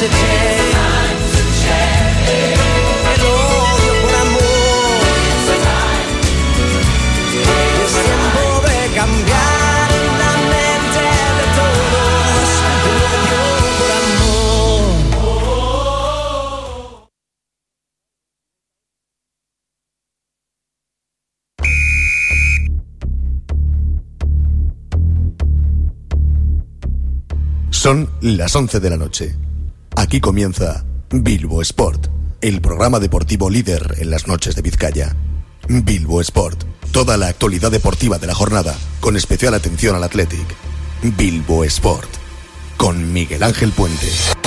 Son las 11 de la noche. Aquí comienza Bilbo Sport, el programa deportivo líder en las noches de Vizcaya. Bilbo Sport, toda la actualidad deportiva de la jornada, con especial atención al Athletic. Bilbo Sport, con Miguel Ángel Puente.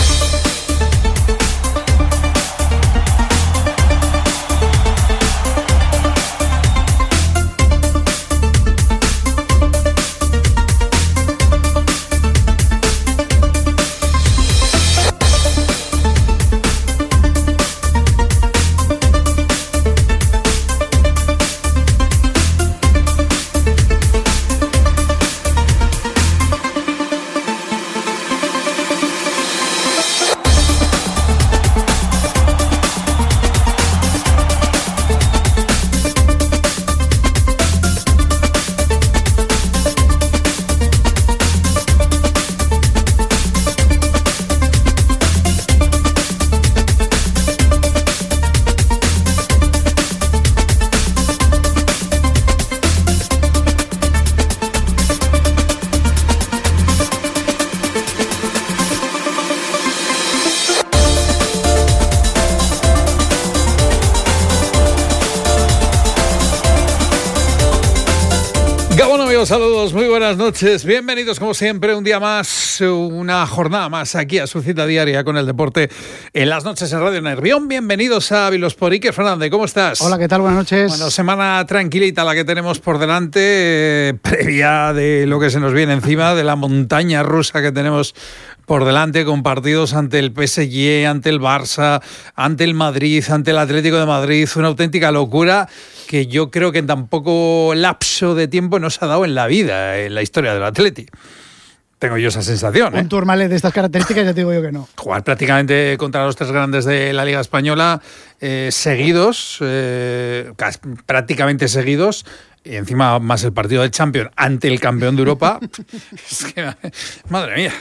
Saludos, muy buenas noches, bienvenidos como siempre un día más, una jornada más aquí a su cita diaria con el deporte en las noches en Radio Nervión. Bienvenidos a Bilbo Sport. Iker Fernández, ¿cómo estás? Hola, ¿qué tal? Buenas noches. Bueno, semana tranquilita la que tenemos por delante, previa de lo que se nos viene encima, de la montaña rusa que tenemos por delante, con partidos ante el PSG, ante el Barça, ante el Madrid, ante el Atlético de Madrid, una auténtica locura que yo creo que en tan poco lapso de tiempo no se ha dado en la vida, en la historia del Atleti. Tengo yo esa sensación. Un Tourmalet de estas características ya te digo yo que no. Jugar prácticamente contra los tres grandes de la Liga Española seguidos, prácticamente seguidos, y encima más el partido del Champions ante el campeón de Europa. Es que, madre mía.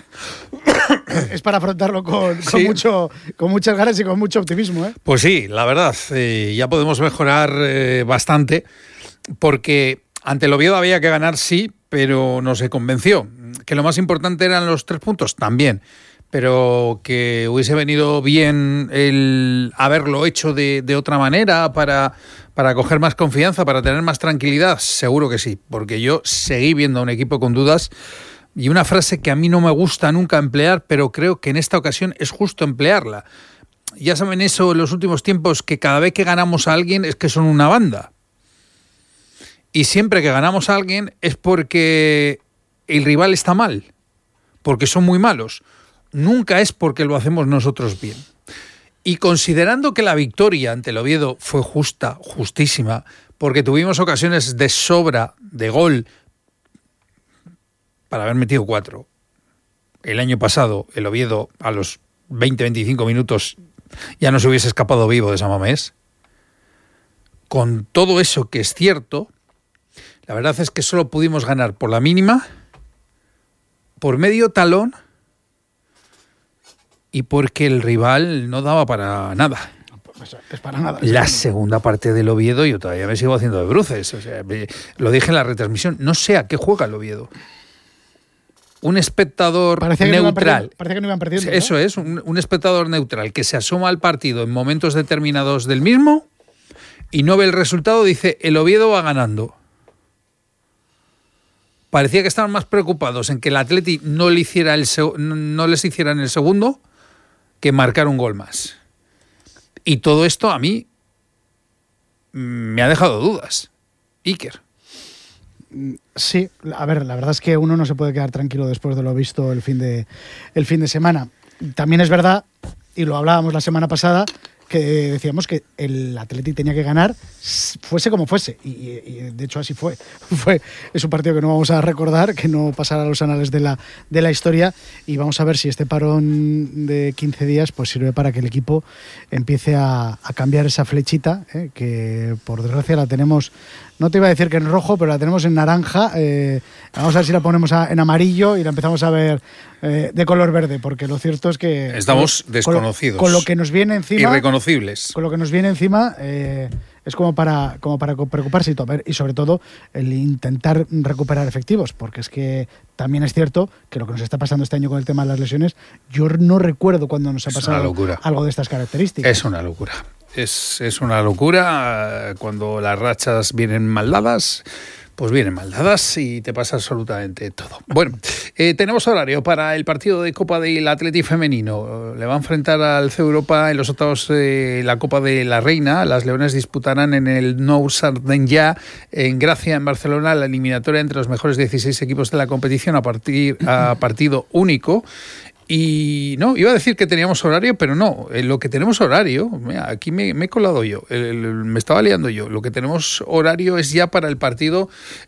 Es para afrontarlo con muchas ganas y con mucho optimismo, ¿eh? Pues sí, la verdad, ya podemos mejorar bastante, porque ante el Oviedo había que ganar, sí, pero no se convenció. Que lo más importante eran los 3 puntos, también. Pero que hubiese venido bien el haberlo hecho de otra manera para coger más confianza, para tener más tranquilidad, seguro que sí, porque yo seguí viendo a un equipo con dudas. Y una frase que a mí no me gusta nunca emplear, pero creo que en esta ocasión es justo emplearla. Ya saben eso en los últimos tiempos, que cada vez que ganamos a alguien es que son una banda. Y siempre que ganamos a alguien es porque el rival está mal, porque son muy malos. Nunca es porque lo hacemos nosotros bien. Y considerando que la victoria ante el Oviedo fue justa, justísima, porque tuvimos ocasiones de sobra, de gol, para haber metido 4. El año pasado, el Oviedo, a los 20-25 minutos, ya no se hubiese escapado vivo de San Mamés. Con todo eso que es cierto, la verdad es que solo pudimos ganar por la mínima, por medio talón, y porque el rival no daba para nada. Es para nada. La segunda parte del Oviedo yo todavía me sigo haciendo de bruces. O sea, lo dije en la retransmisión. No sé a qué juega el Oviedo. Un espectador neutral. Parece que no iban perdiendo. Eso, ¿no? Es, un espectador neutral que se asoma al partido en momentos determinados del mismo y no ve el resultado, dice, el Oviedo va ganando. Parecía que estaban más preocupados en que el Atleti no les hicieran el segundo que marcar un gol más. Y todo esto a mí me ha dejado dudas. Iker. Sí, a ver, la verdad es que uno no se puede quedar tranquilo después de lo visto el fin de semana. También es verdad, y lo hablábamos la semana pasada, que decíamos que el Athletic tenía que ganar fuese como fuese, y de hecho así fue. Es un partido que no vamos a recordar, que no pasará a los anales de la historia, y vamos a ver si este parón de 15 días pues sirve para que el equipo empiece a cambiar esa flechita, que por desgracia la tenemos, no te iba a decir que en rojo, pero la tenemos en naranja. Vamos a ver si la ponemos en amarillo y la empezamos a ver de color verde, porque lo cierto es que estamos desconocidos. Con lo que nos viene encima. Irreconocibles. Con lo que nos viene encima es como para preocuparse y sobre todo el intentar recuperar efectivos, porque es que también es cierto que lo que nos está pasando este año con el tema de las lesiones, yo no recuerdo cuando nos ha pasado algo de estas características. Es una locura. Es una locura cuando las rachas vienen mal dadas. Pues vienen mal dadas y te pasa absolutamente todo. Bueno, tenemos horario para el partido de Copa del Athletic femenino. Le va a enfrentar al CEU Europa en los octavos de la Copa de la Reina. Las Leones disputarán en el Nou Sardenya, en Gracia, en Barcelona, la eliminatoria entre los mejores 16 equipos de la competición a partido único. Y no, iba a decir que teníamos horario, pero no. Lo que tenemos horario, mira, aquí me he colado yo, me estaba liando yo. Lo que tenemos horario es ya para el partido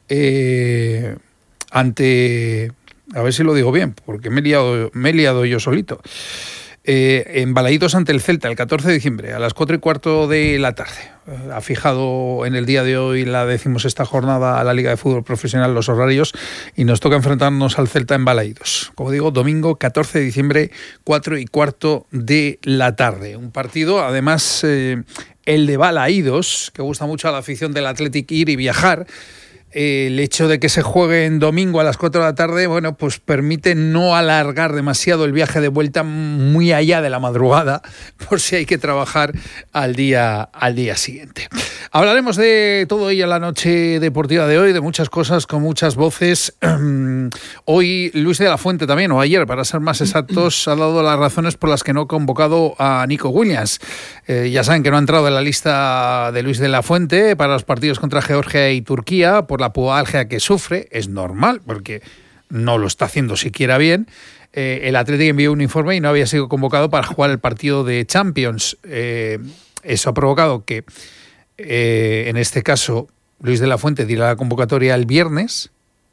ante, a ver si lo digo bien, porque me he liado yo solito. En Balaídos ante el Celta, el 14 de diciembre, a las 4:15 de la tarde. Ha fijado en el día de hoy la 16ª jornada a la Liga de Fútbol Profesional los horarios y nos toca enfrentarnos al Celta en Balaídos. Como digo, domingo 14 de diciembre, 4:15 de la tarde. Un partido, además, el de Balaídos, que gusta mucho a la afición del Athletic ir y viajar. El hecho de que se juegue en domingo a las 4 de la tarde, bueno, pues permite no alargar demasiado el viaje de vuelta muy allá de la madrugada, por si hay que trabajar al día siguiente. Hablaremos de todo ello en la noche deportiva de hoy, de muchas cosas, con muchas voces. Hoy Luis de la Fuente también, o ayer, para ser más exactos, ha dado las razones por las que no ha convocado a Nico Williams. Ya saben que no ha entrado en la lista de Luis de la Fuente para los partidos contra Georgia y Turquía por la pubalgia que sufre. Es normal, porque no lo está haciendo siquiera bien. El Athletic envió un informe y no había sido convocado para jugar el partido de Champions. Eso ha provocado que, en este caso, Luis de la Fuente diera la convocatoria el viernes,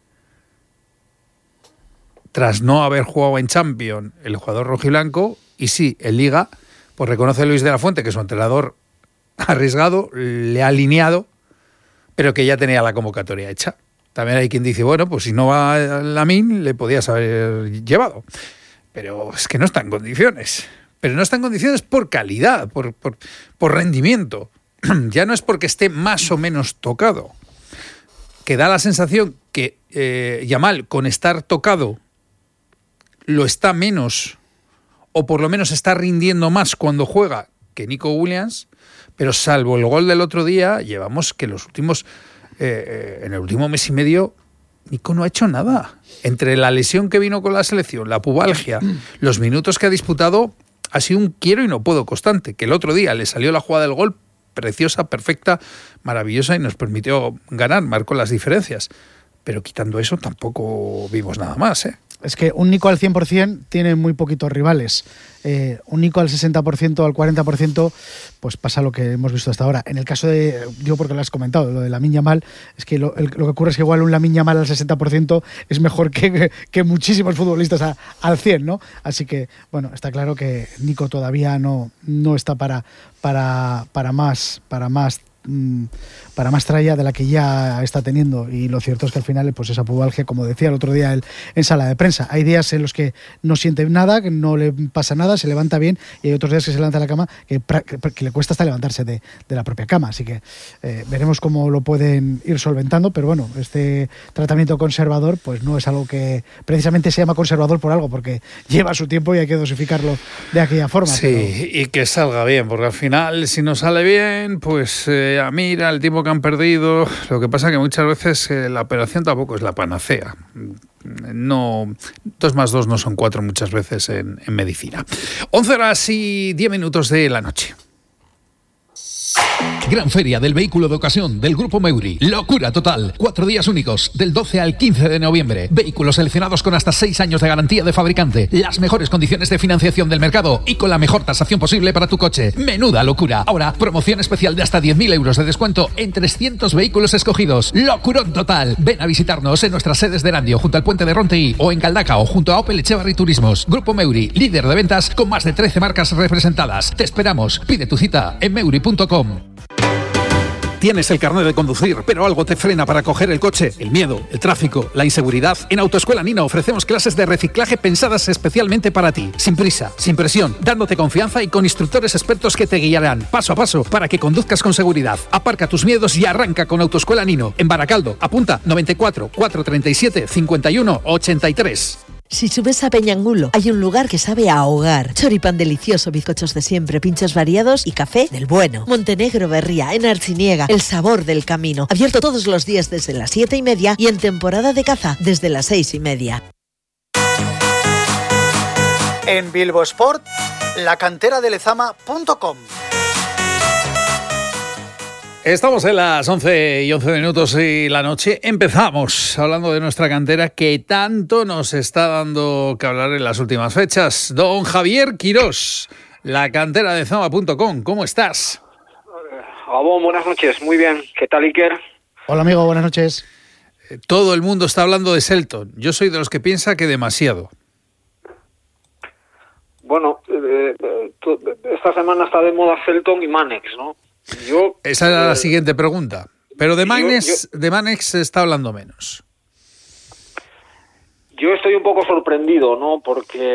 tras no haber jugado en Champions el jugador rojiblanco, y sí, en Liga, pues reconoce a Luis de la Fuente que su entrenador arriesgado le ha alineado, pero que ya tenía la convocatoria hecha. También hay quien dice, bueno, pues si no va Lamine, le podías haber llevado. Pero es que no está en condiciones. Pero no está en condiciones por calidad, por rendimiento. Ya no es porque esté más o menos tocado. Que da la sensación que Yamal, con estar tocado, lo está menos, o por lo menos está rindiendo más cuando juega que Nico Williams. Pero salvo el gol del otro día, llevamos que los últimos, en el último mes y medio, Nico no ha hecho nada. Entre la lesión que vino con la selección, la pubalgia, los minutos que ha disputado, ha sido un quiero y no puedo constante. Que el otro día le salió la jugada del gol, preciosa, perfecta, maravillosa, y nos permitió ganar, marcó las diferencias. Pero quitando eso tampoco vimos nada más, ¿eh? Es que un Nico al 100% tiene muy poquitos rivales. Un Nico al 60%, al 40%, pues pasa lo que hemos visto hasta ahora. En el caso de, yo porque lo has comentado, lo de Lamine Yamal, es que lo que ocurre es que igual un Lamine Yamal al 60% es mejor que muchísimos futbolistas al 100%, ¿no? Así que, bueno, está claro que Nico todavía no está para más tralla de la que ya está teniendo, y lo cierto es que al final pues esa pubalgia, como decía el otro día en sala de prensa, hay días en los que no siente nada, que no le pasa nada, se levanta bien, y hay otros días que se levanta de la cama que le cuesta hasta levantarse de la propia cama, así que veremos cómo lo pueden ir solventando, pero bueno, este tratamiento conservador pues no es algo que precisamente se llama conservador por algo, porque lleva su tiempo y hay que dosificarlo de aquella forma. Sí, pero... y que salga bien, porque al final si no sale bien, pues mira el tiempo que han perdido. Lo que pasa que muchas veces la operación tampoco es la panacea. No, 2 más 2 no son 4 muchas veces en medicina. 11 horas y 10 minutos de la noche. Gran feria del vehículo de ocasión del Grupo Meuri. Locura total. 4 días únicos, del 12 al 15 de noviembre. Vehículos seleccionados con hasta 6 años de garantía de fabricante. Las mejores condiciones de financiación del mercado y con la mejor tasación posible para tu coche. Menuda locura. Ahora, promoción especial de hasta 10.000 euros de descuento en 300 vehículos escogidos. Locurón total. Ven a visitarnos en nuestras sedes de Erandio, junto al puente de Ronteí, o en Galdacao, junto a Opel Echevarri Turismos. Grupo Meuri, líder de ventas con más de 13 marcas representadas. Te esperamos. Pide tu cita en meuri.com. Tienes el carnet de conducir, pero algo te frena para coger el coche. El miedo, el tráfico, la inseguridad. En Autoescuela Nina ofrecemos clases de reciclaje pensadas especialmente para ti. Sin prisa, sin presión, dándote confianza y con instructores expertos que te guiarán paso a paso para que conduzcas con seguridad. Aparca tus miedos y arranca con Autoescuela Nino. En Baracaldo, apunta 94 437 51 83. Si subes a Peñangulo, hay un lugar que sabe a hogar. Choripán delicioso, bizcochos de siempre, pinchos variados y café del bueno. Montenegro Berría, en Artziniega, el sabor del camino. Abierto todos los días desde las 7:30 y en temporada de caza desde las 6:30. En Bilbo Sport, lacanteradeleZama.com. Estamos en las 11:11 y la noche. Empezamos hablando de nuestra cantera que tanto nos está dando que hablar en las últimas fechas. Don Javier Quirós, lacanteradeleZama.com. ¿Cómo estás? Gabón, buenas noches. Muy bien. ¿Qué tal, Iker? Hola, amigo. Buenas noches. Todo el mundo está hablando de Selton. Yo soy de los que piensa que demasiado. Bueno, esta semana está de moda Selton y Manex, ¿no? Esa era la siguiente pregunta. Pero de Manex se está hablando menos. Yo estoy un poco sorprendido, ¿no? Porque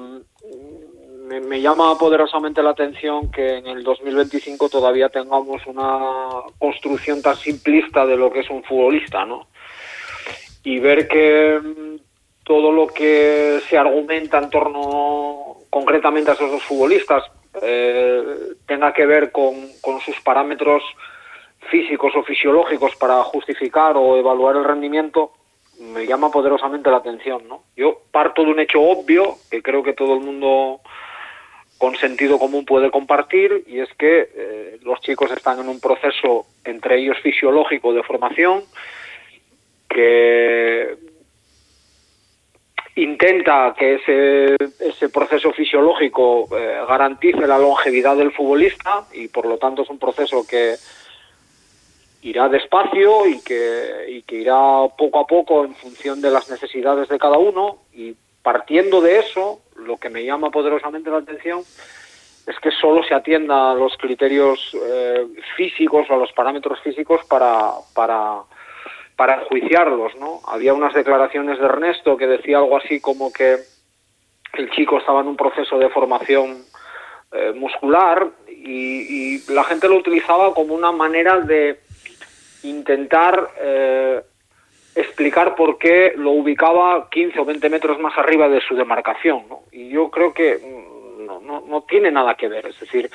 me llama poderosamente la atención que en el 2025 todavía tengamos una construcción tan simplista de lo que es un futbolista, ¿no? Y ver que todo lo que se argumenta en torno concretamente a esos dos futbolistas tenga que ver con sus parámetros físicos o fisiológicos para justificar o evaluar el rendimiento, me llama poderosamente la atención, ¿no? Yo parto de un hecho obvio que creo que todo el mundo con sentido común puede compartir, y es que los chicos están en un proceso, entre ellos fisiológico, de formación, que intenta que ese proceso fisiológico garantice la longevidad del futbolista, y por lo tanto es un proceso que irá despacio y que irá poco a poco en función de las necesidades de cada uno. Y partiendo de eso, lo que me llama poderosamente la atención es que solo se atienda a los criterios físicos o a los parámetros físicos para enjuiciarlos, ¿no? Había unas declaraciones de Ernesto que decía algo así como que el chico estaba en un proceso de formación muscular, y la gente lo utilizaba como una manera de intentar explicar por qué lo ubicaba 15 o 20 metros más arriba de su demarcación, ¿no? Y yo creo que no tiene nada que ver. Es decir,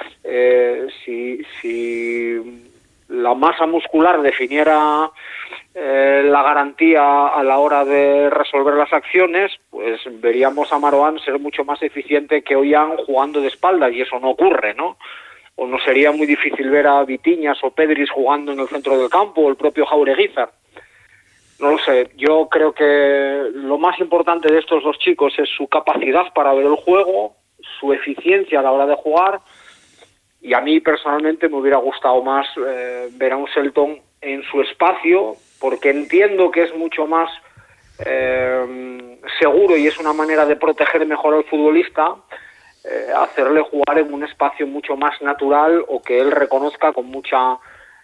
si la masa muscular definiera la garantía a la hora de resolver las acciones, pues veríamos a Marouane ser mucho más eficiente que Ollán jugando de espaldas, y eso no ocurre, ¿no? O no sería muy difícil ver a Vitinhas o Pedris jugando en el centro del campo, o el propio Jaureguizar. No lo sé, yo creo que lo más importante de estos dos chicos es su capacidad para ver el juego, su eficiencia a la hora de jugar, y a mí personalmente me hubiera gustado más ver a un Selton en su espacio, porque entiendo que es mucho más seguro y es una manera de proteger mejor al futbolista, hacerle jugar en un espacio mucho más natural, o que él reconozca con mucha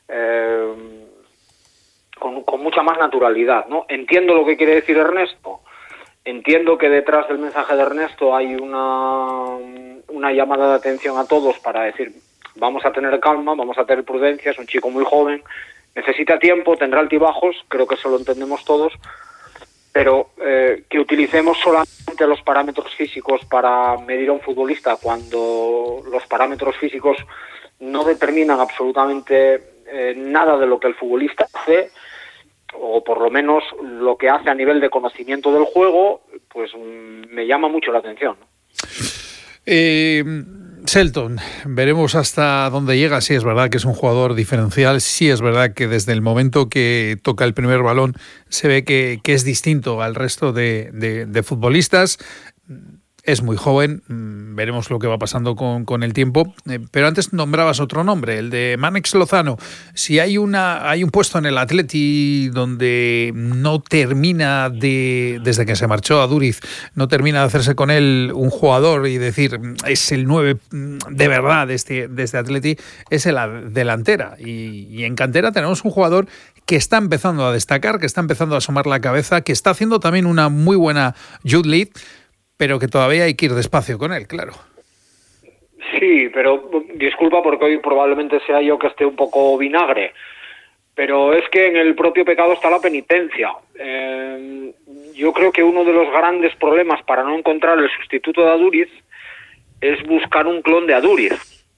con mucha más naturalidad, ¿no? Entiendo lo que quiere decir Ernesto, entiendo que detrás del mensaje de Ernesto hay una llamada de atención a todos para decir: vamos a tener calma, vamos a tener prudencia, es un chico muy joven, necesita tiempo, tendrá altibajos, creo que eso lo entendemos todos, pero que utilicemos solamente los parámetros físicos para medir a un futbolista cuando los parámetros físicos no determinan absolutamente nada de lo que el futbolista hace, o por lo menos lo que hace a nivel de conocimiento del juego, pues me llama mucho la atención, ¿no? Shelton, veremos hasta dónde llega. Sí, es verdad que es un jugador diferencial. Sí, es verdad que desde el momento que toca el primer balón se ve que es distinto al resto de futbolistas. Es muy joven, veremos lo que va pasando con el tiempo. Pero antes nombrabas otro nombre, el de Mánex Lozano. Si hay un puesto en el Atleti donde no termina desde que se marchó a Duriz, no termina de hacerse con él un jugador y decir, es el 9 de verdad de este Atleti, es en la delantera. Y en cantera tenemos un jugador que está empezando a destacar, que está empezando a asomar la cabeza, que está haciendo también una muy buena youth league, pero que todavía hay que ir despacio con él, claro. Sí, pero disculpa porque hoy probablemente sea yo que esté un poco vinagre, pero es que en el propio pecado está la penitencia. Yo creo que uno de los grandes problemas para no encontrar el sustituto de Aduriz es buscar un clon de Aduriz.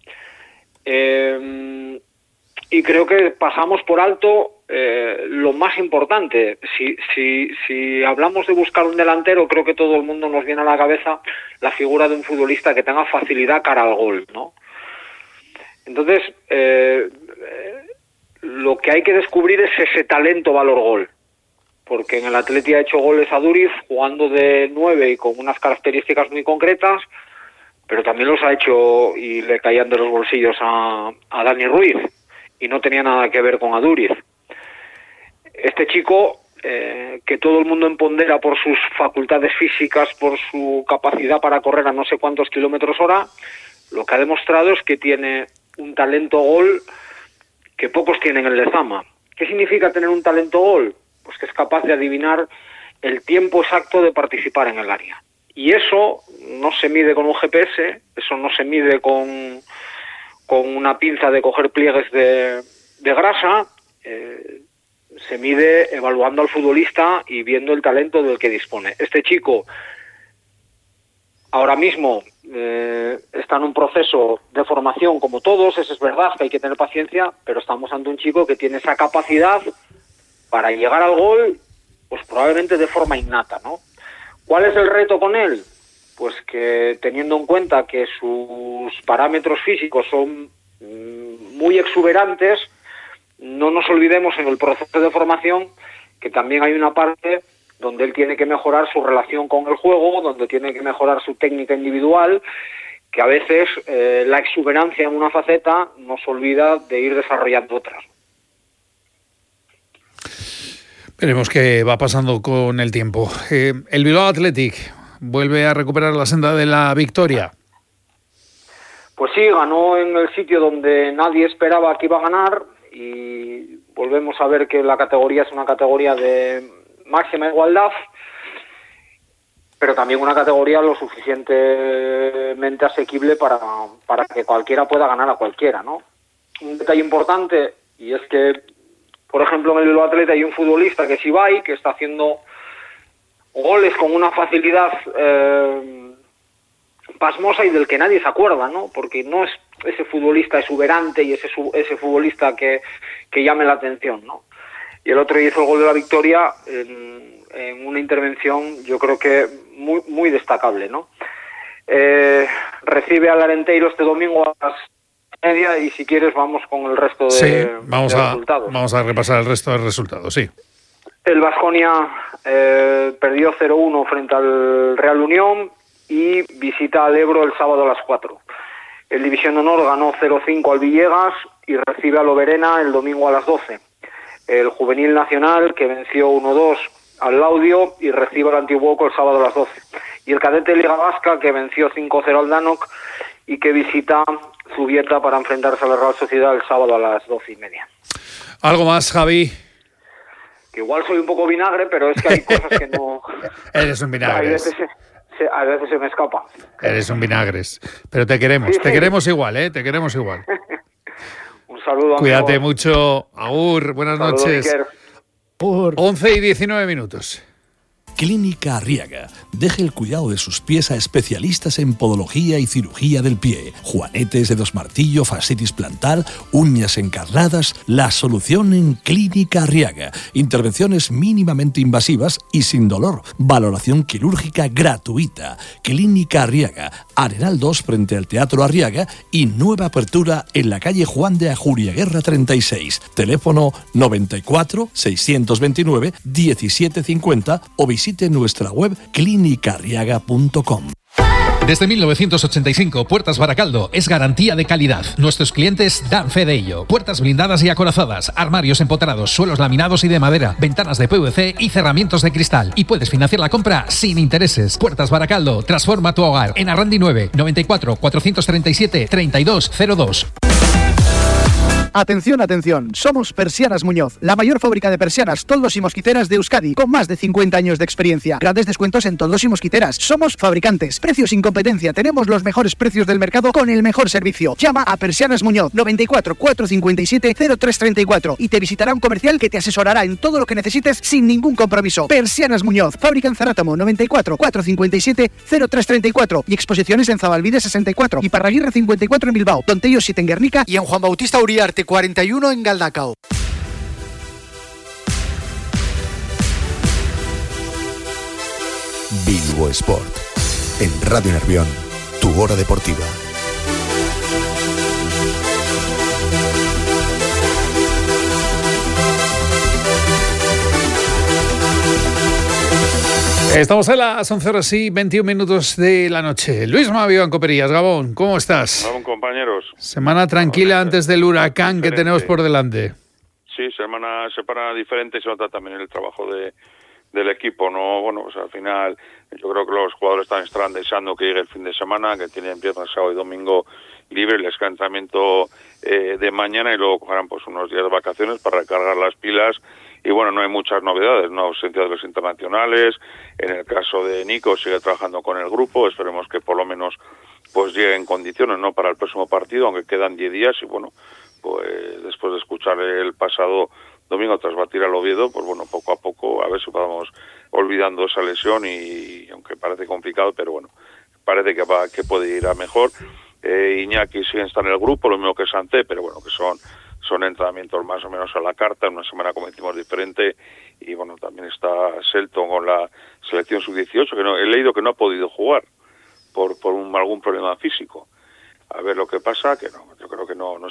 Y creo que pasamos por alto lo más importante. Si hablamos de buscar un delantero, creo que todo el mundo nos viene a la cabeza la figura de un futbolista que tenga facilidad cara al gol, ¿no? Entonces, lo que hay que descubrir es ese talento valor-gol, porque en el Atleti ha hecho goles a Duriz jugando de 9 y con unas características muy concretas, pero también los ha hecho y le caían de los bolsillos a Dani Ruiz, y no tenía nada que ver con Aduriz. Este chico, que todo el mundo empodera por sus facultades físicas, por su capacidad para correr a no sé cuántos kilómetros hora, lo que ha demostrado es que tiene un talento gol que pocos tienen en el Lezama. ¿Qué significa tener un talento gol? Pues que es capaz de adivinar el tiempo exacto de participar en el área. Y eso no se mide con un GPS, eso no se mide con una pinza de coger pliegues de grasa, se mide evaluando al futbolista y viendo el talento del que dispone. Este chico ahora mismo está en un proceso de formación como todos, eso es verdad que hay que tener paciencia, pero estamos ante un chico que tiene esa capacidad para llegar al gol, pues probablemente de forma innata, ¿no? ¿Cuál es el reto con él? Pues que teniendo en cuenta que sus parámetros físicos son muy exuberantes, no nos olvidemos en el proceso de formación que también hay una parte donde él tiene que mejorar su relación con el juego, donde tiene que mejorar su técnica individual, que a veces la exuberancia en una faceta nos olvida de ir desarrollando otras. Veremos qué va pasando con el tiempo. El Bilbao Athletic vuelve a recuperar la senda de la victoria. Pues sí, ganó en el sitio donde nadie esperaba que iba a ganar y volvemos a ver que la categoría es una categoría de máxima igualdad, pero también una categoría lo suficientemente asequible para que cualquiera pueda ganar a cualquiera, ¿no? Un detalle importante, y es que, por ejemplo, en el Bilbao Athletic hay un futbolista que es Ibai, que está haciendo goles con una facilidad pasmosa y del que nadie se acuerda, ¿no? Porque no es ese futbolista exuberante y ese futbolista que llame la atención, ¿no? Y el otro día hizo el gol de la victoria en una intervención, yo creo que muy, muy destacable, ¿no? Recibe al Arenteiro este domingo a las media y si quieres vamos con el resto de resultados. Vamos a repasar el resto de resultados, sí. El Baskonia perdió 0-1 frente al Real Unión y visita al Ebro el sábado a las 4. El División de Honor ganó 0-5 al Villegas y recibe al Oberena el domingo a las 12. El Juvenil Nacional, que venció 1-2 al Laudio y recibe al Antiguoco el sábado a las 12. Y el Cadete Liga Vasca, que venció 5-0 al Danok y que visita Zubieta para enfrentarse a la Real Sociedad el sábado a las 12:30. ¿Algo más, Javi? Que igual soy un poco vinagre, pero es que hay cosas que no... Eres un vinagre. A veces se me escapa. Eres un vinagres. Pero te queremos, sí. Te queremos igual, ¿eh? Te queremos igual. Un saludo. Cuídate amigo. mucho. Agur, buenas noches. Iker. 11:19. Clínica Arriaga. Deje el cuidado de sus pies a especialistas en podología y cirugía del pie. Juanetes, dedos martillo, fascitis plantar, uñas encarnadas. La solución en Clínica Arriaga. Intervenciones mínimamente invasivas y sin dolor. Valoración quirúrgica gratuita. Clínica Arriaga. Arenal 2 frente al Teatro Arriaga y nueva apertura en la calle Juan de Ajuriaguerra 36. Teléfono 94 629 1750 o visite nuestra web clinicarriaga.com. Desde 1985, Puertas Baracaldo es garantía de calidad. Nuestros clientes dan fe de ello. Puertas blindadas y acorazadas, armarios empotrados, suelos laminados y de madera, ventanas de PVC y cerramientos de cristal. Y puedes financiar la compra sin intereses. Puertas Baracaldo, transforma tu hogar. En Arrandi 9, 94 437 3202. Atención, atención, somos Persianas Muñoz, la mayor fábrica de persianas, toldos y mosquiteras de Euskadi, con más de 50 años de experiencia. Grandes descuentos en toldos y mosquiteras. Somos fabricantes, precios sin competencia, tenemos los mejores precios del mercado con el mejor servicio. Llama a Persianas Muñoz, 94 457 0334 y te visitará un comercial que te asesorará en todo lo que necesites sin ningún compromiso. Persianas Muñoz, fábrica en Zarátamo, 94 457 0334 y exposiciones en Zabalbide 64 y Parraguirre 54 en Bilbao, Tontello 7 en Guernica y en Juan Bautista Uriarte 41 en Galdacao. Bilbo Sport. En Radio Nervión, tu hora deportiva. Estamos a las 11:21 de la noche. Luis Mavio en Coperías, Gabón, ¿cómo estás? Gabón, compañeros. Semana tranquila antes del huracán que tenemos por delante. Sí, semana diferente, se nota también el trabajo del equipo, ¿no? Bueno, pues al final yo creo que los jugadores estarán deseando que llegue el fin de semana, que tienen viernes, sábado y domingo libre, les queda entrenamiento de mañana y luego cogerán pues unos días de vacaciones para recargar las pilas. Y bueno, no hay muchas novedades, no ausencia de los internacionales. En el caso de Nico sigue trabajando con el grupo, esperemos que por lo menos pues llegue en condiciones, ¿no?, para el próximo partido, aunque quedan 10 días y bueno, pues después de escuchar el pasado domingo tras batir al Oviedo, pues bueno, poco a poco a ver si podamos olvidando esa lesión y aunque parece complicado, pero bueno, parece que puede ir a mejor. Iñaki sigue está en el grupo, lo mismo que Santé, pero bueno, que son entrenamientos más o menos a la carta, en una semana como decimos diferente, y bueno, también está Selton con la selección sub-18, que no, he leído que no ha podido jugar por algún problema físico. A ver lo que pasa, que no, yo creo que no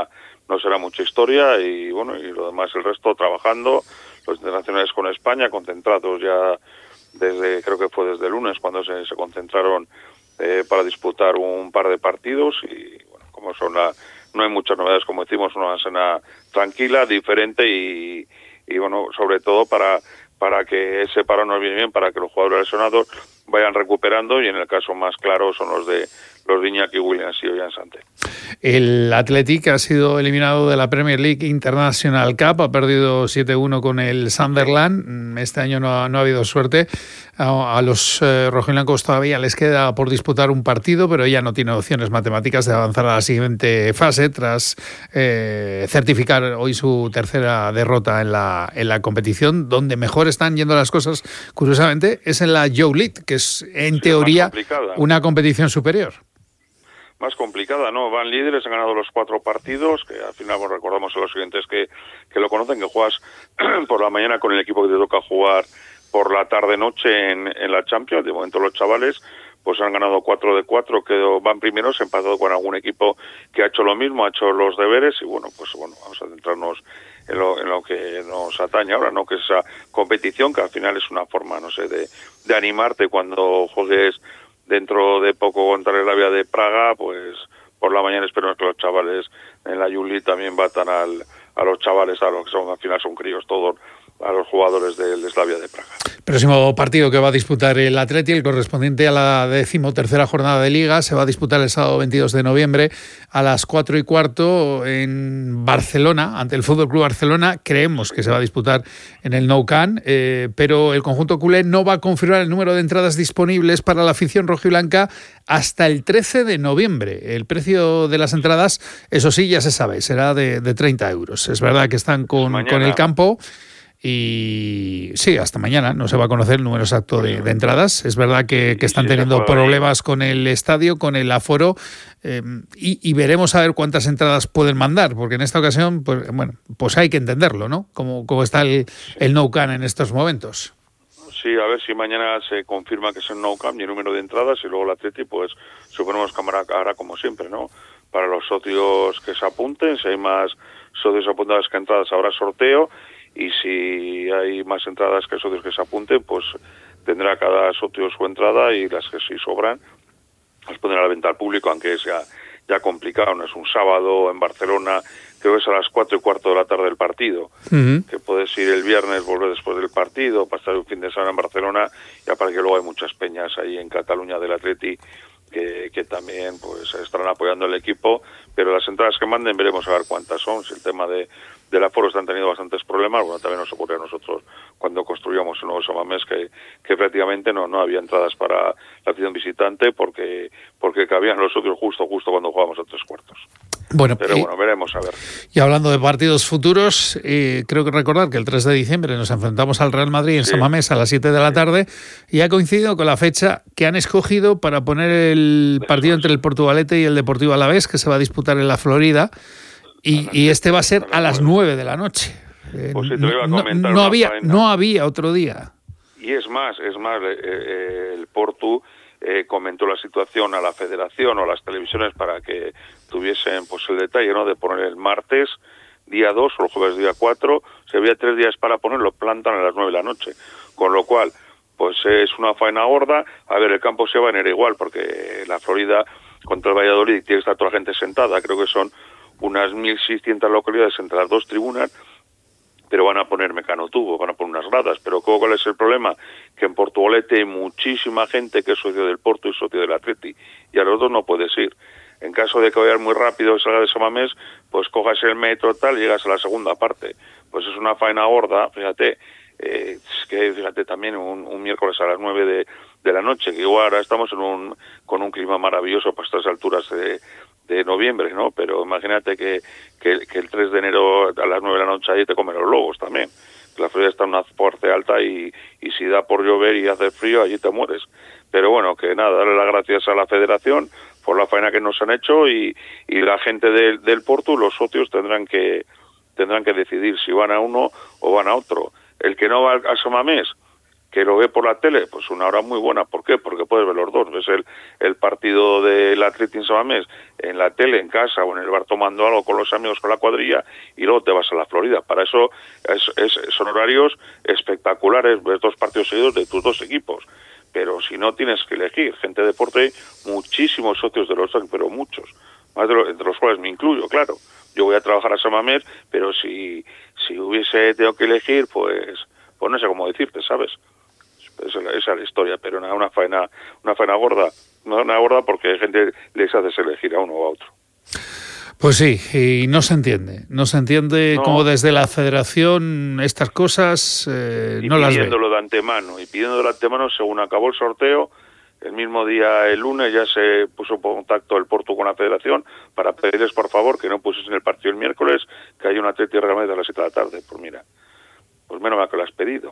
será mucha historia, y bueno, y lo demás el resto trabajando, los internacionales con España, concentrados ya creo que fue desde el lunes cuando se concentraron para disputar un par de partidos, y bueno, como no hay muchas novedades, como decimos, una semana tranquila, diferente y bueno, sobre todo para que ese paro nos viene bien, para que los jugadores lesionados vayan recuperando, y en el caso más claro son los de Iñaki Williams y Ollán Santé. El Athletic ha sido eliminado de la Premier League International Cup, ha perdido 7-1 con el Sunderland. Este año no ha habido suerte. A los rojiblancos todavía les queda por disputar un partido, pero ya no tiene opciones matemáticas de avanzar a la siguiente fase tras certificar hoy su tercera derrota en la competición. Donde mejor están yendo las cosas, curiosamente, es en la Joe League, que es en teoría una competición superior. Más complicada, ¿no? Van líderes, han ganado los 4 partidos, que al final recordamos a los siguientes que lo conocen, que juegas por la mañana con el equipo que te toca jugar por la tarde-noche en la Champions. De momento los chavales pues han ganado 4 de 4, que van primeros, empatado con algún equipo que ha hecho lo mismo, ha hecho los deberes, y bueno, pues bueno, vamos a centrarnos en lo que nos atañe ahora, ¿no? Que es esa competición, que al final es una forma, no sé, de animarte cuando juegues dentro de poco contra el Slavia de Praga. Pues por la mañana esperemos que los chavales en la Juli también batan a los chavales, a los que son al final son críos todos, a los jugadores del Slavia de Praga. Próximo partido que va a disputar el Atleti, el correspondiente a la 13ª jornada de Liga, se va a disputar el sábado 22 de noviembre a las 4:15 en Barcelona, ante el Fútbol Club Barcelona. Creemos que se va a disputar en el Nou Camp, pero el conjunto culé no va a confirmar el número de entradas disponibles para la afición rojiblanca hasta el 13 de noviembre. El precio de las entradas, eso sí, ya se sabe, será de 30 euros. Es verdad que están con el campo Y sí, hasta mañana no se va a conocer el número exacto de entradas. Es verdad que están teniendo problemas con el estadio, con el aforo, y veremos a ver cuántas entradas pueden mandar, porque en esta ocasión, pues hay que entenderlo, ¿no? Como está el Nou Camp en estos momentos. Sí, a ver si mañana se confirma que es el Nou Camp y el número de entradas, y luego el Atleti, pues suponemos que hará como siempre, ¿no? Para los socios que se apunten, si hay más socios apuntados que entradas, habrá sorteo. Y si hay más entradas que socios que se apunten, pues tendrá cada socio su entrada, y las que sí sobran las pondrán a la venta al público, aunque sea ya complicado. No es un sábado en Barcelona, creo que es a las 4:15 de la tarde el partido, que puedes ir el viernes, volver después del partido, pasar un fin de semana en Barcelona, ya para que luego hay muchas peñas ahí en Cataluña del Atleti que también pues estarán apoyando al equipo, pero las entradas que manden veremos a ver cuántas son. Si el tema del aforo están teniendo bastantes problemas, bueno, también nos ocurrió a nosotros cuando construíamos el nuevo San Mamés que prácticamente no había entradas para la afición visitante porque cabían los socios justo cuando jugábamos a 3/4. Bueno, pero bueno, veremos a ver. Y hablando de partidos futuros, creo que recordar que el 3 de diciembre nos enfrentamos al Real Madrid en San Mamés a las 7 de la tarde, y ha coincidido con la fecha que han escogido para poner el partido entre el Portugalete y el Deportivo Alavés, que se va a disputar en la Florida, y este va a ser a las 9 de la noche. Pues sí, te lo iba a comentar, no había otro día. Y es más, el Portu comentó la situación a la federación o a las televisiones para que tuviesen pues el detalle, ¿no?, de poner el martes día 2 o el jueves día 4. Si había 3 días para ponerlo, plantan a las 9 de la noche, con lo cual pues es una faena gorda. A ver, el campo se va a venir igual, porque la Florida contra el Valladolid tiene que estar toda la gente sentada, creo que son unas 1.600 localidades entre las dos tribunas, pero van a poner mecanotubo, van a poner unas gradas. Pero ¿cuál es el problema? Que en Portugalete hay muchísima gente que es socio del Porto y socio del Atleti, y a los dos no puedes ir. En caso de que vayas muy rápido y salgas de San Mamés, pues cojas el metro tal y llegas a la segunda parte. Pues es una faena gorda, fíjate. Es que fíjate también un miércoles a las 9 de la noche, que igual ahora estamos con un clima maravilloso para estas alturas de noviembre, ¿no? Pero imagínate que el 3 de enero a las 9 de la noche ahí te comen los lobos también. La Florida está en una parte alta y si da por llover y hace frío, allí te mueres. Pero bueno, que nada, darle las gracias a la federación por la faena que nos han hecho, y la gente del Porto, los socios tendrán que decidir si van a uno o van a otro. El que no va a San Mamés, que lo ve por la tele, pues una hora muy buena. ¿Por qué? Porque puedes ver los dos. Ves el partido del Atleti en San Mamés en la tele, en casa o en el bar tomando algo con los amigos, con la cuadrilla, y luego te vas a la Florida. Para eso son horarios espectaculares, ves 2 partidos seguidos de tus 2 equipos. Pero si no, tienes que elegir. Gente de deporte, muchísimos socios de los dos, pero muchos. Más entre los cuales me incluyo, claro. Yo voy a trabajar a San Mamés, pero si tengo que elegir, pues no sé cómo decirte, ¿sabes? Esa es la historia, pero una faena gorda. Una gorda porque gente les hace elegir a uno o a otro. Pues sí, y no se entiende cómo desde la federación estas cosas no las ve. Pidiéndolo de antemano, según acabó el sorteo, el mismo día, el lunes, ya se puso en contacto el Porto con la federación para pedirles, por favor, que no pusiesen el partido el miércoles, que hay un Atleti Real Madrid a las 7 de la tarde. Pues mira, pues menos mal que lo has pedido.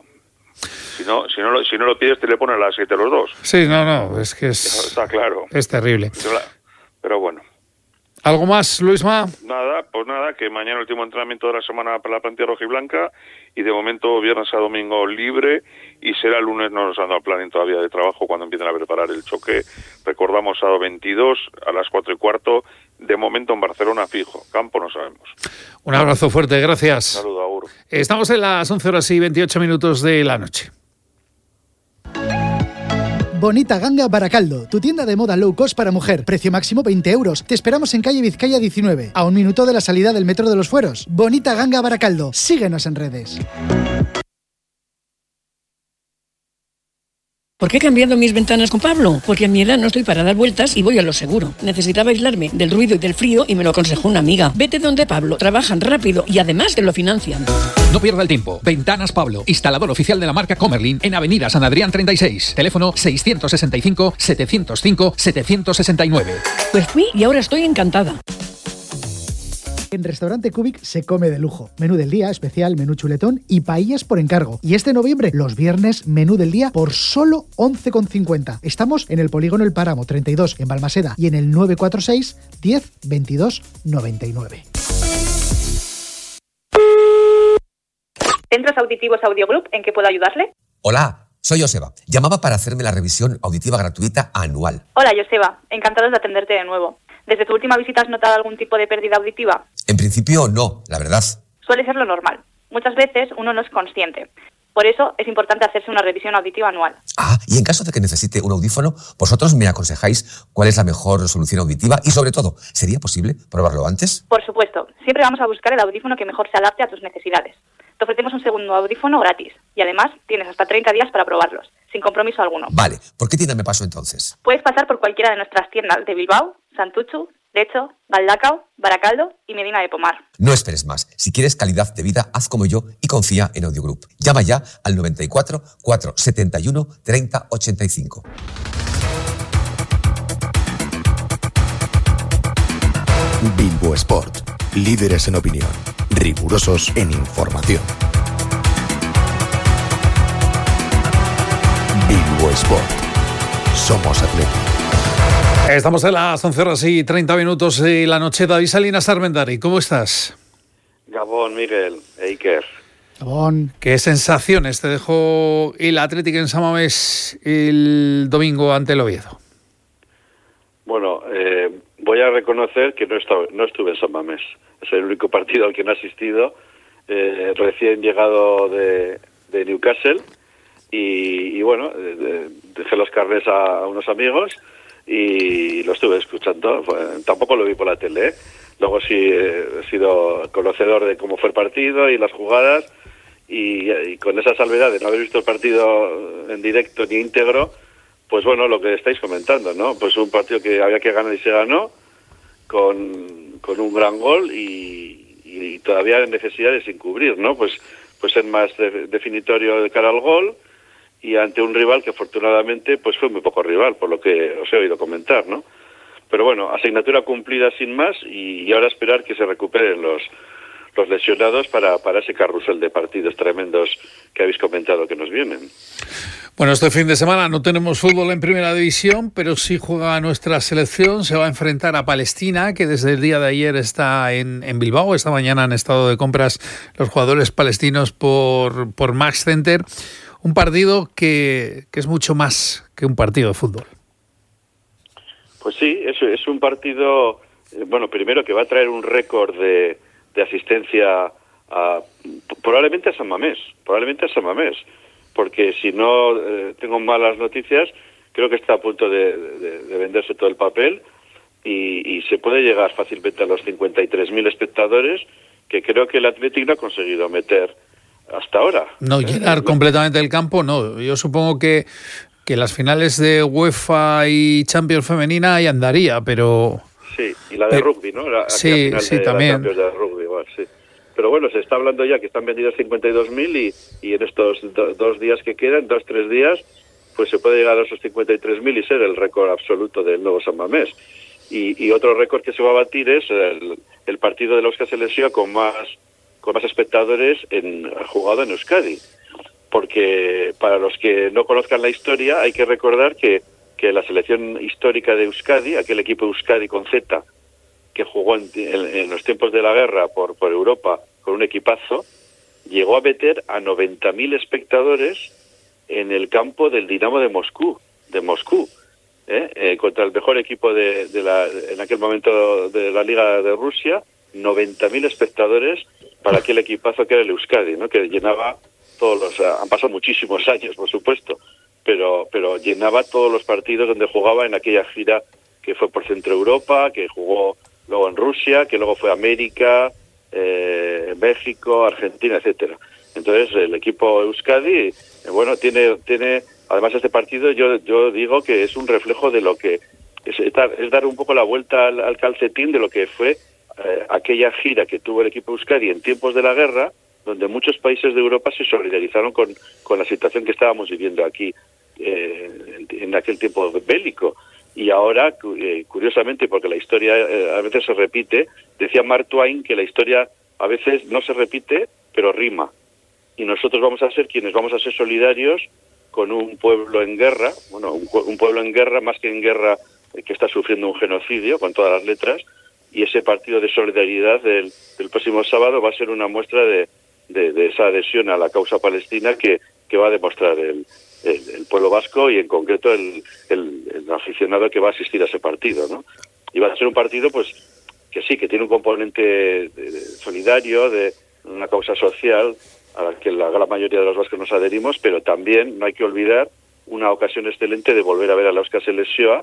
Si no lo pides, te le ponen a las 7 los dos. Sí, no, es que está claro. Es terrible. Pero bueno. ¿Algo más, Luisma? Nada, que mañana el último entrenamiento de la semana para la plantilla rojiblanca, y de momento viernes a domingo libre, y será el lunes, no nos han dado planning todavía de trabajo cuando empiecen a preparar el choque. Recordamos, sábado 22 a las 4:15, de momento en Barcelona fijo, campo no sabemos. Un abrazo fuerte, gracias. Saludo, Agur. Estamos en las 11:28 de la noche. Bonita Ganga Baracaldo, tu tienda de moda low cost para mujer. Precio máximo 20 euros. Te esperamos en calle Vizcaya 19, a 1 minuto de la salida del metro de los Fueros. Bonita Ganga Baracaldo. Síguenos en redes. ¿Por qué cambiando mis ventanas con Pablo? Porque a mi edad no estoy para dar vueltas y voy a lo seguro. Necesitaba aislarme del ruido y del frío y me lo aconsejó una amiga. Vete donde Pablo, trabajan rápido y además te lo financian. No pierda el tiempo. Ventanas Pablo, instalador oficial de la marca Comerlin, en Avenida San Adrián 36. Teléfono 665-705-769. Pues fui y ahora estoy encantada. En Restaurante Cubic se come de lujo. Menú del día, especial, menú chuletón y paellas por encargo. Y este noviembre, los viernes, menú del día por solo 11,50. Estamos en el Polígono El Páramo 32 en Balmaseda y en el 946 10 22 99. Centros Auditivos Audiogroup, ¿en qué puedo ayudarle? Hola, soy Joseba. Llamaba para hacerme la revisión auditiva gratuita anual. Hola, Joseba. Encantados de atenderte de nuevo. ¿Desde tu última visita has notado algún tipo de pérdida auditiva? En principio no, la verdad. Suele ser lo normal. Muchas veces uno no es consciente. Por eso es importante hacerse una revisión auditiva anual. Ah, y en caso de que necesite un audífono, vosotros me aconsejáis cuál es la mejor solución auditiva y, sobre todo, ¿sería posible probarlo antes? Por supuesto. Siempre vamos a buscar el audífono que mejor se adapte a tus necesidades. Te ofrecemos un segundo audífono gratis y además tienes hasta 30 días para probarlos, sin compromiso alguno. Vale, ¿por qué tienda me paso entonces? Puedes pasar por cualquiera de nuestras tiendas de Bilbao, Santuchu, Lecho, Galdacao, Baracaldo y Medina de Pomar. No esperes más. Si quieres calidad de vida, haz como yo y confía en Audiogroup. Llama ya al 94 471 30 85. Bilbo Sport. Líderes en opinión. Rigurosos en información. Bilbo Sport. Somos atletas. Estamos en las 11:30 de la noche. David Salinas Armendari, ¿cómo estás? Gabón, Miguel, Eiker. Gabón. ¿Qué sensaciones te dejó el Athletic en San Mamés el domingo ante el Oviedo? Bueno, voy a reconocer que no estuve en San Mamés. Es el único partido al que no he asistido. Recién llegado de Newcastle y bueno, dejé los carnés a unos amigos y lo estuve escuchando. Tampoco lo vi por la tele, ¿eh? Luego sí he sido conocedor de cómo fue el partido y las jugadas y con esa salvedad de no haber visto el partido en directo ni íntegro, pues bueno, lo que estáis comentando, ¿no? Pues un partido que había que ganar y se ganó con un gran gol y todavía en necesidades sin cubrir, ¿no? Pues ser más definitorio de cara al gol y ante un rival que afortunadamente pues fue muy poco rival, por lo que os he oído comentar, ¿no? Pero bueno, asignatura cumplida sin más y ahora esperar que se recuperen los lesionados para ese carrusel de partidos tremendos que habéis comentado que nos vienen. Bueno, este fin de semana no tenemos fútbol en Primera División, pero sí juega nuestra selección. Se va a enfrentar a Palestina, que desde el día de ayer está en Bilbao. Esta mañana han estado de compras los jugadores palestinos por Max Center. Un partido que es mucho más que un partido de fútbol. Pues sí, es un partido, bueno, primero que va a traer un récord de asistencia probablemente a San Mamés, porque si no tengo malas noticias, creo que está a punto de venderse todo el papel y se puede llegar fácilmente a los 53.000 espectadores que creo que el Athletic no ha conseguido meter hasta ahora. No, llenar completamente el campo, no. Yo supongo que las finales de UEFA y Champions femenina ahí andaría, pero... Sí, y la de rugby, ¿no? Sí, también. La Champions de rugby, igual, sí. Pero bueno, se está hablando ya que están vendidos 52.000 y en estos 2 días que quedan, 2-3 días, pues se puede llegar a esos 53.000 y ser el récord absoluto del nuevo San Mamés. Y otro récord que se va a batir es el partido de los que se lesiona con más espectadores jugado en Euskadi. Porque para los que no conozcan la historia hay que recordar que la selección histórica de Euskadi, aquel equipo Euskadi con Z, que jugó en los tiempos de la guerra por Europa con un equipazo, llegó a meter a 90.000 espectadores en el campo del Dinamo de Moscú, contra el mejor equipo en aquel momento de la Liga de Rusia, 90.000 espectadores para aquel equipazo que era el Euskadi, ¿no? Que llenaba han pasado muchísimos años, por supuesto, pero llenaba todos los partidos donde jugaba en aquella gira que fue por Centro Europa, que jugó luego en Rusia, que luego fue a América, México, Argentina, etcétera. Entonces el equipo Euskadi, bueno, tiene además este partido yo digo que es un reflejo de lo que es dar un poco la vuelta al calcetín de lo que fue aquella gira que tuvo el equipo Euskadi en tiempos de la guerra, donde muchos países de Europa se solidarizaron con la situación que estábamos viviendo aquí en aquel tiempo bélico. Y ahora, curiosamente, porque la historia a veces se repite, decía Mark Twain que la historia a veces no se repite, pero rima. Y nosotros vamos a ser quienes vamos a ser solidarios con un pueblo en guerra, bueno, un pueblo en guerra, más que en guerra, que está sufriendo un genocidio, con todas las letras, y ese partido de solidaridad del próximo sábado va a ser una muestra de esa adhesión a la causa palestina que va a demostrar el pueblo vasco y en concreto el aficionado que va a asistir a ese partido, ¿no? Y va a ser un partido, pues, que sí, que tiene un componente solidario, de una causa social a la que la gran mayoría de los vascos nos adherimos, pero también no hay que olvidar una ocasión excelente de volver a ver a la Euskal Selección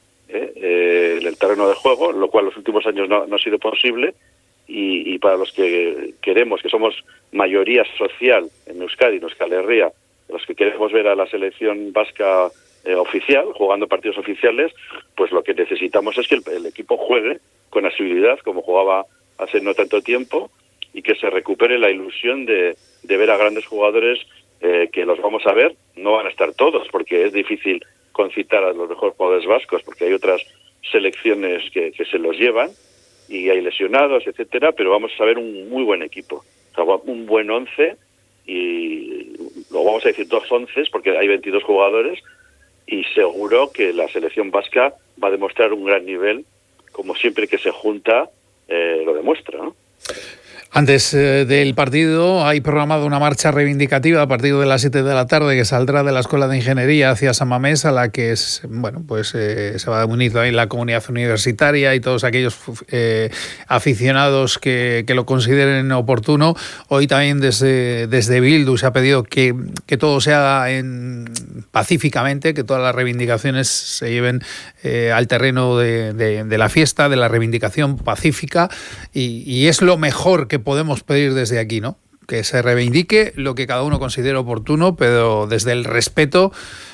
en el terreno de juego, lo cual los últimos años no ha sido posible, y para los que queremos, que somos mayoría social en Euskadi, en Euskal Herria, los que queremos ver a la selección vasca oficial, jugando partidos oficiales, pues lo que necesitamos es que el equipo juegue con asiduidad, como jugaba hace no tanto tiempo, y que se recupere la ilusión de ver a grandes jugadores que los vamos a ver. No van a estar todos, porque es difícil concitar a los mejores jugadores vascos, porque hay otras selecciones que se los llevan, y hay lesionados, etcétera, pero vamos a ver un muy buen equipo, o sea, un buen 11, y lo vamos a decir 2 onces, porque hay 22 jugadores, y seguro que la selección vasca va a demostrar un gran nivel, como siempre que se junta lo demuestra, ¿no? Antes del partido hay programada una marcha reivindicativa a partir de las 7 de la tarde que saldrá de la Escuela de Ingeniería hacia San Mamés, a la que se va a unir también la comunidad universitaria y todos aquellos aficionados que lo consideren oportuno. Hoy también desde Bildu se ha pedido que todo se haga pacíficamente, que todas las reivindicaciones se lleven al terreno de la fiesta, de la reivindicación pacífica, y es lo mejor que podemos pedir desde aquí, ¿no? Que se reivindique lo que cada uno considere oportuno, pero desde el respeto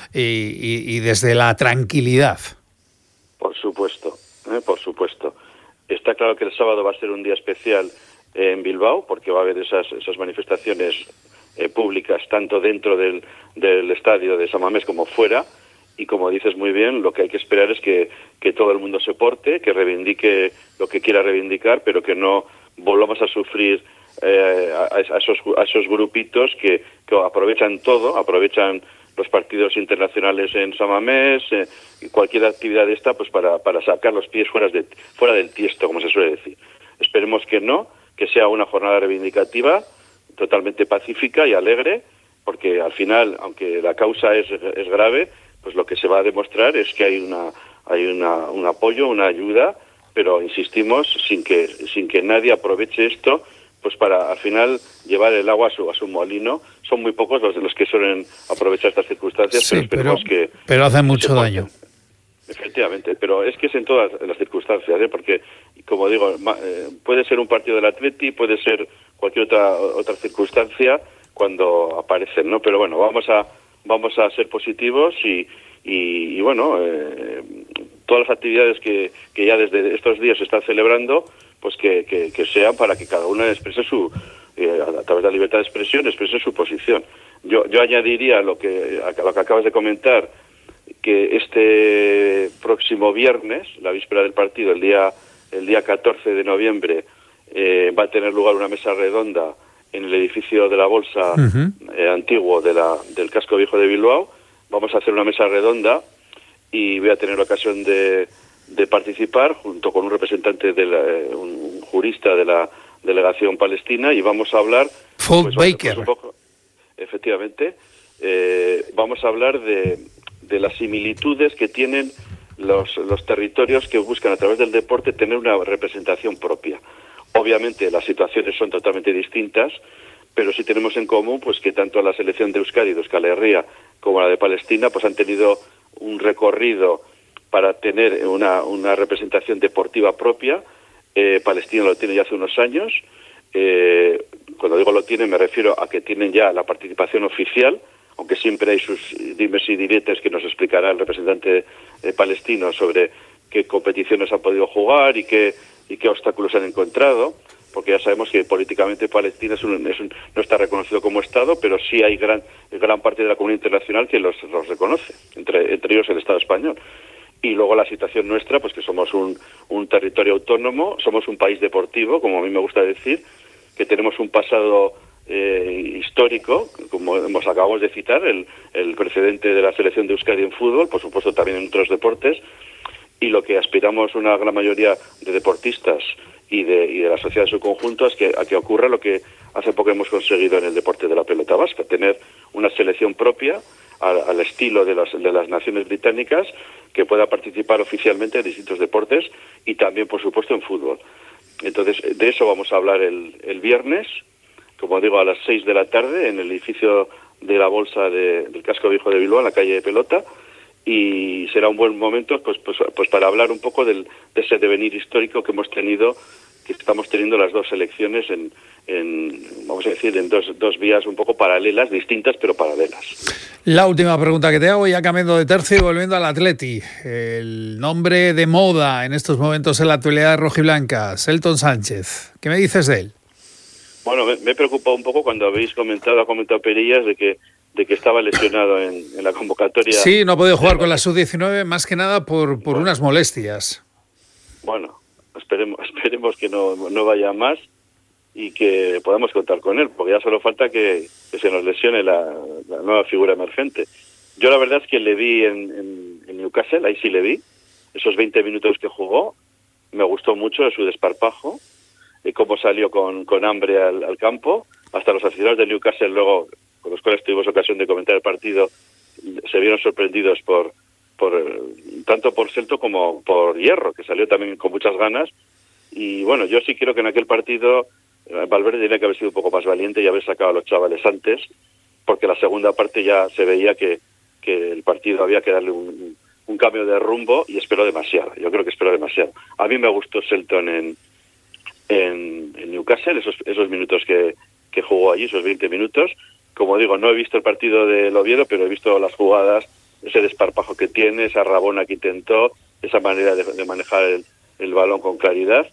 y desde la tranquilidad. Por supuesto, por supuesto. Está claro que el sábado va a ser un día especial en Bilbao, porque va a haber esas manifestaciones públicas, tanto dentro del estadio de San Mamés como fuera, y como dices muy bien, lo que hay que esperar es que todo el mundo se porte, que reivindique lo que quiera reivindicar, pero que no volvamos a sufrir a esos grupitos que aprovechan todo, aprovechan los partidos internacionales en San Mamés, cualquier actividad de esta, pues para sacar los pies fuera del tiesto, como se suele decir. Esperemos que no, que sea una jornada reivindicativa, totalmente pacífica y alegre, porque al final, aunque la causa es grave, pues lo que se va a demostrar es que hay un apoyo, una ayuda, pero insistimos, sin que nadie aproveche esto pues para al final llevar el agua a su molino. Son muy pocos los que suelen aprovechar estas circunstancias, sí, pero esperemos pero hacen mucho daño. Efectivamente, pero es que es en todas las circunstancias, porque, como digo, puede ser un partido del Atleti, puede ser cualquier otra circunstancia cuando aparecen, ¿no? Pero bueno, vamos a ser positivos y bueno, todas las actividades que ya desde estos días se están celebrando, pues que sean para que cada uno exprese a través de la libertad de expresión, exprese su posición. Yo añadiría lo que acabas de comentar, que este próximo viernes, la víspera del partido, el día 14 de noviembre, va a tener lugar una mesa redonda en el edificio de la Bolsa antiguo del casco viejo de Bilbao. Vamos a hacer una mesa redonda y voy a tener la ocasión de participar junto con un representante un jurista de la delegación palestina, y vamos a hablar Baker. Un poco, efectivamente, vamos a hablar de las similitudes que tienen los territorios que buscan a través del deporte tener una representación propia. Obviamente las situaciones son totalmente distintas, pero sí tenemos en común pues que tanto la selección de Euskadi, de Euskal Herria, como la de Palestina, pues han tenido un recorrido para tener una representación deportiva propia. Palestina lo tiene ya hace unos años. Cuando digo lo tiene, me refiero a que tienen ya la participación oficial, aunque siempre hay sus dimes y diretes que nos explicará el representante palestino sobre qué competiciones han podido jugar y qué obstáculos han encontrado, porque ya sabemos que políticamente Palestina no está reconocido como Estado, pero sí hay gran parte de la comunidad internacional que los reconoce, entre ellos el Estado español. Y luego la situación nuestra, pues que somos un territorio autónomo, somos un país deportivo, como a mí me gusta decir, que tenemos un pasado histórico, como acabamos de citar, el precedente de la selección de Euskadi en fútbol, por supuesto también en otros deportes, y lo que aspiramos una gran mayoría de deportistas y de la sociedad en su conjunto es a que ocurra lo que hace poco hemos conseguido en el deporte de la pelota vasca, tener una selección propia al estilo de las naciones británicas, que pueda participar oficialmente en distintos deportes y también, por supuesto, en fútbol. Entonces, de eso vamos a hablar el viernes, como digo, a las 6 de la tarde, en el edificio de la Bolsa del Casco Viejo de Bilbao, en la calle de Pelota, y será un buen momento pues para hablar un poco de ese devenir histórico que estamos teniendo las dos selecciones vamos a decir, en dos vías un poco paralelas, distintas pero paralelas. La última pregunta que te hago, ya cambiando de tercio y volviendo al Atleti. El nombre de moda en estos momentos en la actualidad rojiblanca, Selton Sánchez. ¿Qué me dices de él? Bueno, me he preocupado un poco cuando ha comentado Perillas de que estaba lesionado en la convocatoria. Sí, no ha podido jugar con la sub-19 más que nada por unas molestias. Bueno, esperemos que no vaya más y que podamos contar con él, porque ya solo falta que se nos lesione la nueva figura emergente. Yo la verdad es que le vi en Newcastle, ahí sí le vi, esos 20 minutos que jugó, me gustó mucho su desparpajo, cómo salió con hambre al campo, hasta los aficionados de Newcastle luego, con los cuales tuvimos ocasión de comentar el partido, se vieron sorprendidos tanto por Celto como por Hierro, que salió también con muchas ganas. Y bueno, yo sí creo que en aquel partido Valverde tenía que haber sido un poco más valiente y haber sacado a los chavales antes, porque la segunda parte ya se veía que el partido había que darle un cambio de rumbo, y esperó demasiado. Yo creo que esperó demasiado. A mí me gustó Selton en Newcastle, esos minutos que jugó allí, esos 20 minutos. Como digo, no he visto el partido del Oviedo, pero he visto las jugadas, ese desparpajo que tiene, esa rabona que intentó, esa manera de manejar el balón con claridad,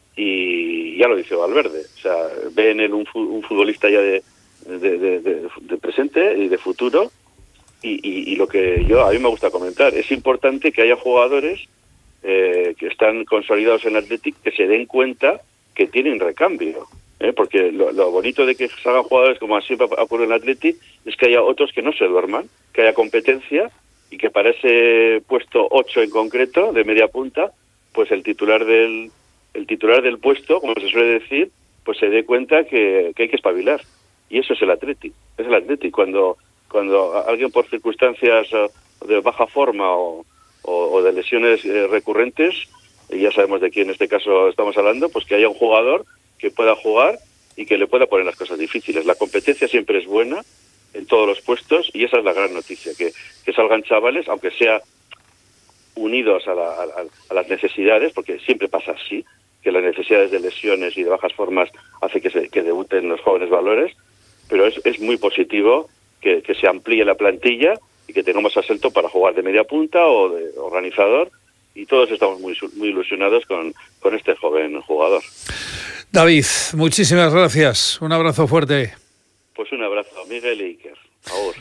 y ya lo dice Valverde. O sea, ve en él un futbolista ya de presente y de futuro, y lo que a mí me gusta comentar, es importante que haya jugadores que están consolidados en Athletic que se den cuenta que tienen recambio. Porque lo bonito de que salgan jugadores como así ocurre en Athletic es que haya otros que no se duerman, que haya competencia, y que para ese puesto 8 en concreto, de media punta, pues el titular del puesto, como se suele decir, pues se dé cuenta que hay que espabilar. Y eso es el Athletic. Es el Athletic. Cuando alguien por circunstancias de baja forma o de lesiones recurrentes, y ya sabemos de quién en este caso estamos hablando, pues que haya un jugador que pueda jugar y que le pueda poner las cosas difíciles. La competencia siempre es buena en todos los puestos, y esa es la gran noticia, que salgan chavales, aunque sea unidos a las necesidades, porque siempre pasa así, que las necesidades de lesiones y de bajas formas hace que debuten los jóvenes valores, pero es muy positivo que se amplíe la plantilla y que tengamos a Selton para jugar de media punta o de organizador, y todos estamos muy ilusionados con este joven jugador. David, muchísimas gracias. Un abrazo fuerte. Pues un abrazo, Miguel y Iker. Ahora.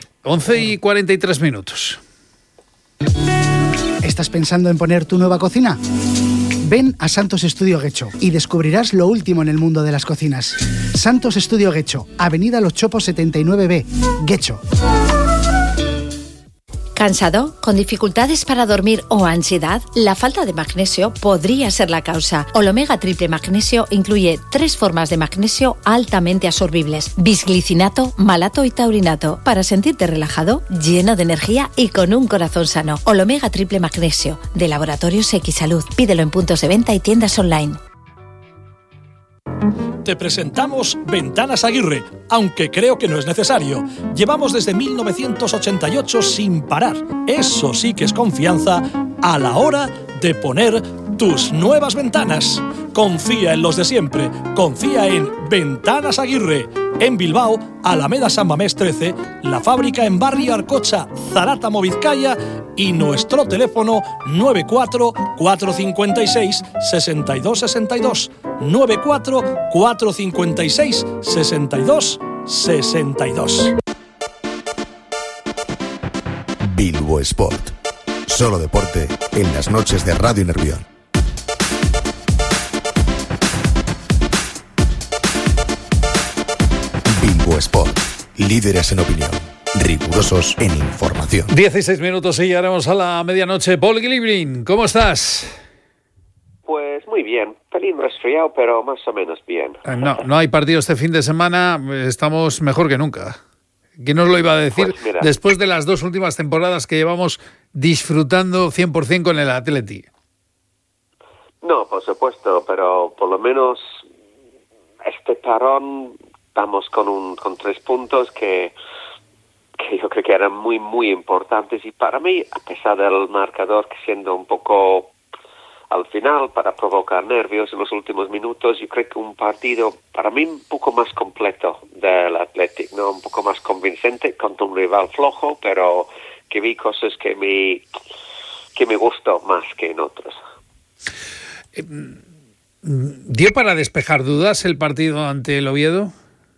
11:43. ¿Estás pensando en poner tu nueva cocina? Ven a Santos Estudio Guecho y descubrirás lo último en el mundo de las cocinas. Santos Estudio Guecho, Avenida Los Chopos 79B, Guecho. ¿Cansado? ¿Con dificultades para dormir o ansiedad? La falta de magnesio podría ser la causa. Olomega Triple Magnesio incluye 3 formas de magnesio altamente absorbibles: bisglicinato, malato y taurinato, para sentirte relajado, lleno de energía y con un corazón sano. Olomega Triple Magnesio, de Laboratorios Xsalud. Pídelo en puntos de venta y tiendas online. Te presentamos Ventanas Aguirre, aunque creo que no es necesario. Llevamos desde 1988 sin parar. Eso sí que es confianza a la hora de poner tus nuevas ventanas. Confía en los de siempre. Confía en Ventanas Aguirre. En Bilbao, Alameda San Mamés 13, la fábrica en Barrio Arcocha, Zarátamo, Vizcaya, y nuestro teléfono 94 456 6262. 94 456 6262. Bilbo Sport. Solo deporte en las noches de Radio Nervión. Bilbo Sport. Líderes en opinión. Rigurosos en información. 16 minutos y llegaremos a la medianoche. Paul Gilibrin, ¿cómo estás? Pues muy bien, pelín resfriado, pero más o menos bien. No hay partido este fin de semana, estamos mejor que nunca. ¿Quién nos lo iba a decir? Pues después de las 2 últimas temporadas que llevamos disfrutando 100% con el Atleti. No, por supuesto, pero por lo menos este parón vamos con 3 puntos que yo creo que eran muy, muy importantes. Y para mí, a pesar del marcador que siendo un poco al final para provocar nervios en los últimos minutos, yo creo que un partido para mí un poco más completo del Athletic, ¿no? Un poco más convincente contra un rival flojo, pero que vi cosas que me gustó más que en otros. ¿Dio para despejar dudas el partido ante el Oviedo?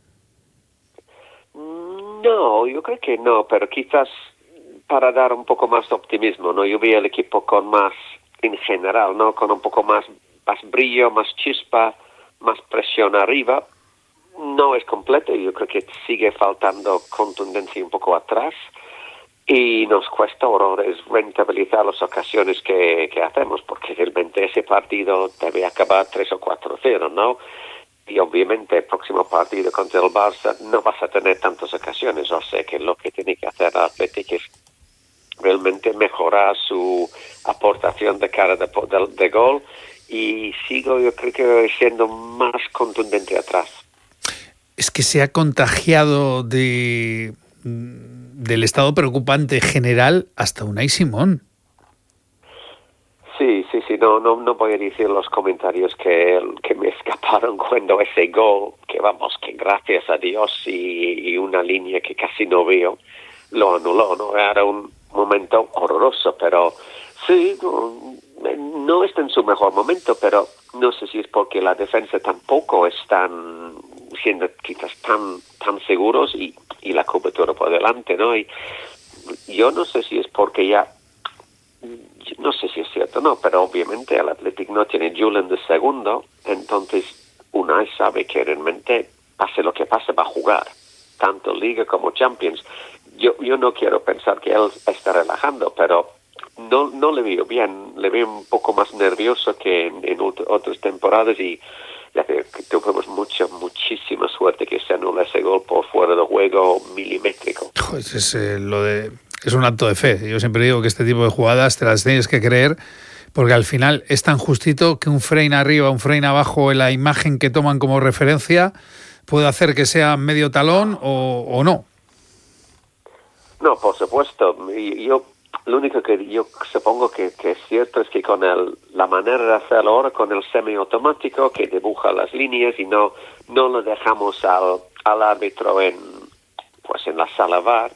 No, yo creo que no, pero quizás para dar un poco más de optimismo, ¿no? Yo vi el equipo con más, en general, ¿no? Con un poco más brillo, más chispa, más presión arriba. No es completo, yo creo que sigue faltando contundencia un poco atrás y nos cuesta horrores rentabilizar las ocasiones que hacemos, porque realmente ese partido debe acabar 3 o 4-0, ¿no? Y obviamente el próximo partido contra el Barça no vas a tener tantas ocasiones, o sea que lo que tiene que hacer el Atlético es realmente mejorar su aportación de cara de gol y sigo yo creo que siendo más contundente atrás. Es que se ha contagiado del estado preocupante general hasta Unai Simón. Sí, no voy a decir los comentarios que me escaparon cuando ese gol, que gracias a Dios y una línea que casi no veo, lo anuló, ¿no? Era un momento horroroso, pero sí, no está en su mejor momento, pero no sé si es porque la defensa tampoco están siendo quizás tan seguros y la cobertura por delante, ¿no? Y yo no sé si es porque ya, no sé si es cierto o no, pero obviamente el Athletic no tiene Julen de segundo, entonces Unai sabe que realmente pase lo que pase va a jugar, tanto Liga como Champions. Yo no quiero pensar que él está relajando, pero no le veo bien, le veo un poco más nervioso que en otras temporadas y ya que tuvimos muchísima suerte que se anula ese gol por fuera de juego milimétrico. Pues es un acto de fe. Yo siempre digo que este tipo de jugadas te las tienes que creer porque al final es tan justito que un frame arriba, un frame abajo en la imagen que toman como referencia puede hacer que sea medio talón o no. No, por supuesto. Yo lo único que yo supongo que es cierto es que con la manera de hacerlo ahora, con el semiautomático que dibuja las líneas y no lo dejamos al árbitro en la sala VAR.